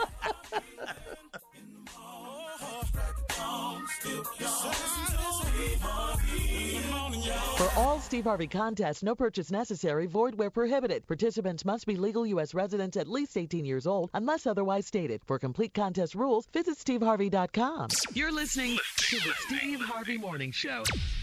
For all Steve Harvey contests, no purchase necessary, void where prohibited. Participants must be legal U S residents at least eighteen years old, unless otherwise stated. For complete contest rules, visit steve harvey dot com. You're listening to the Steve Harvey Morning Show.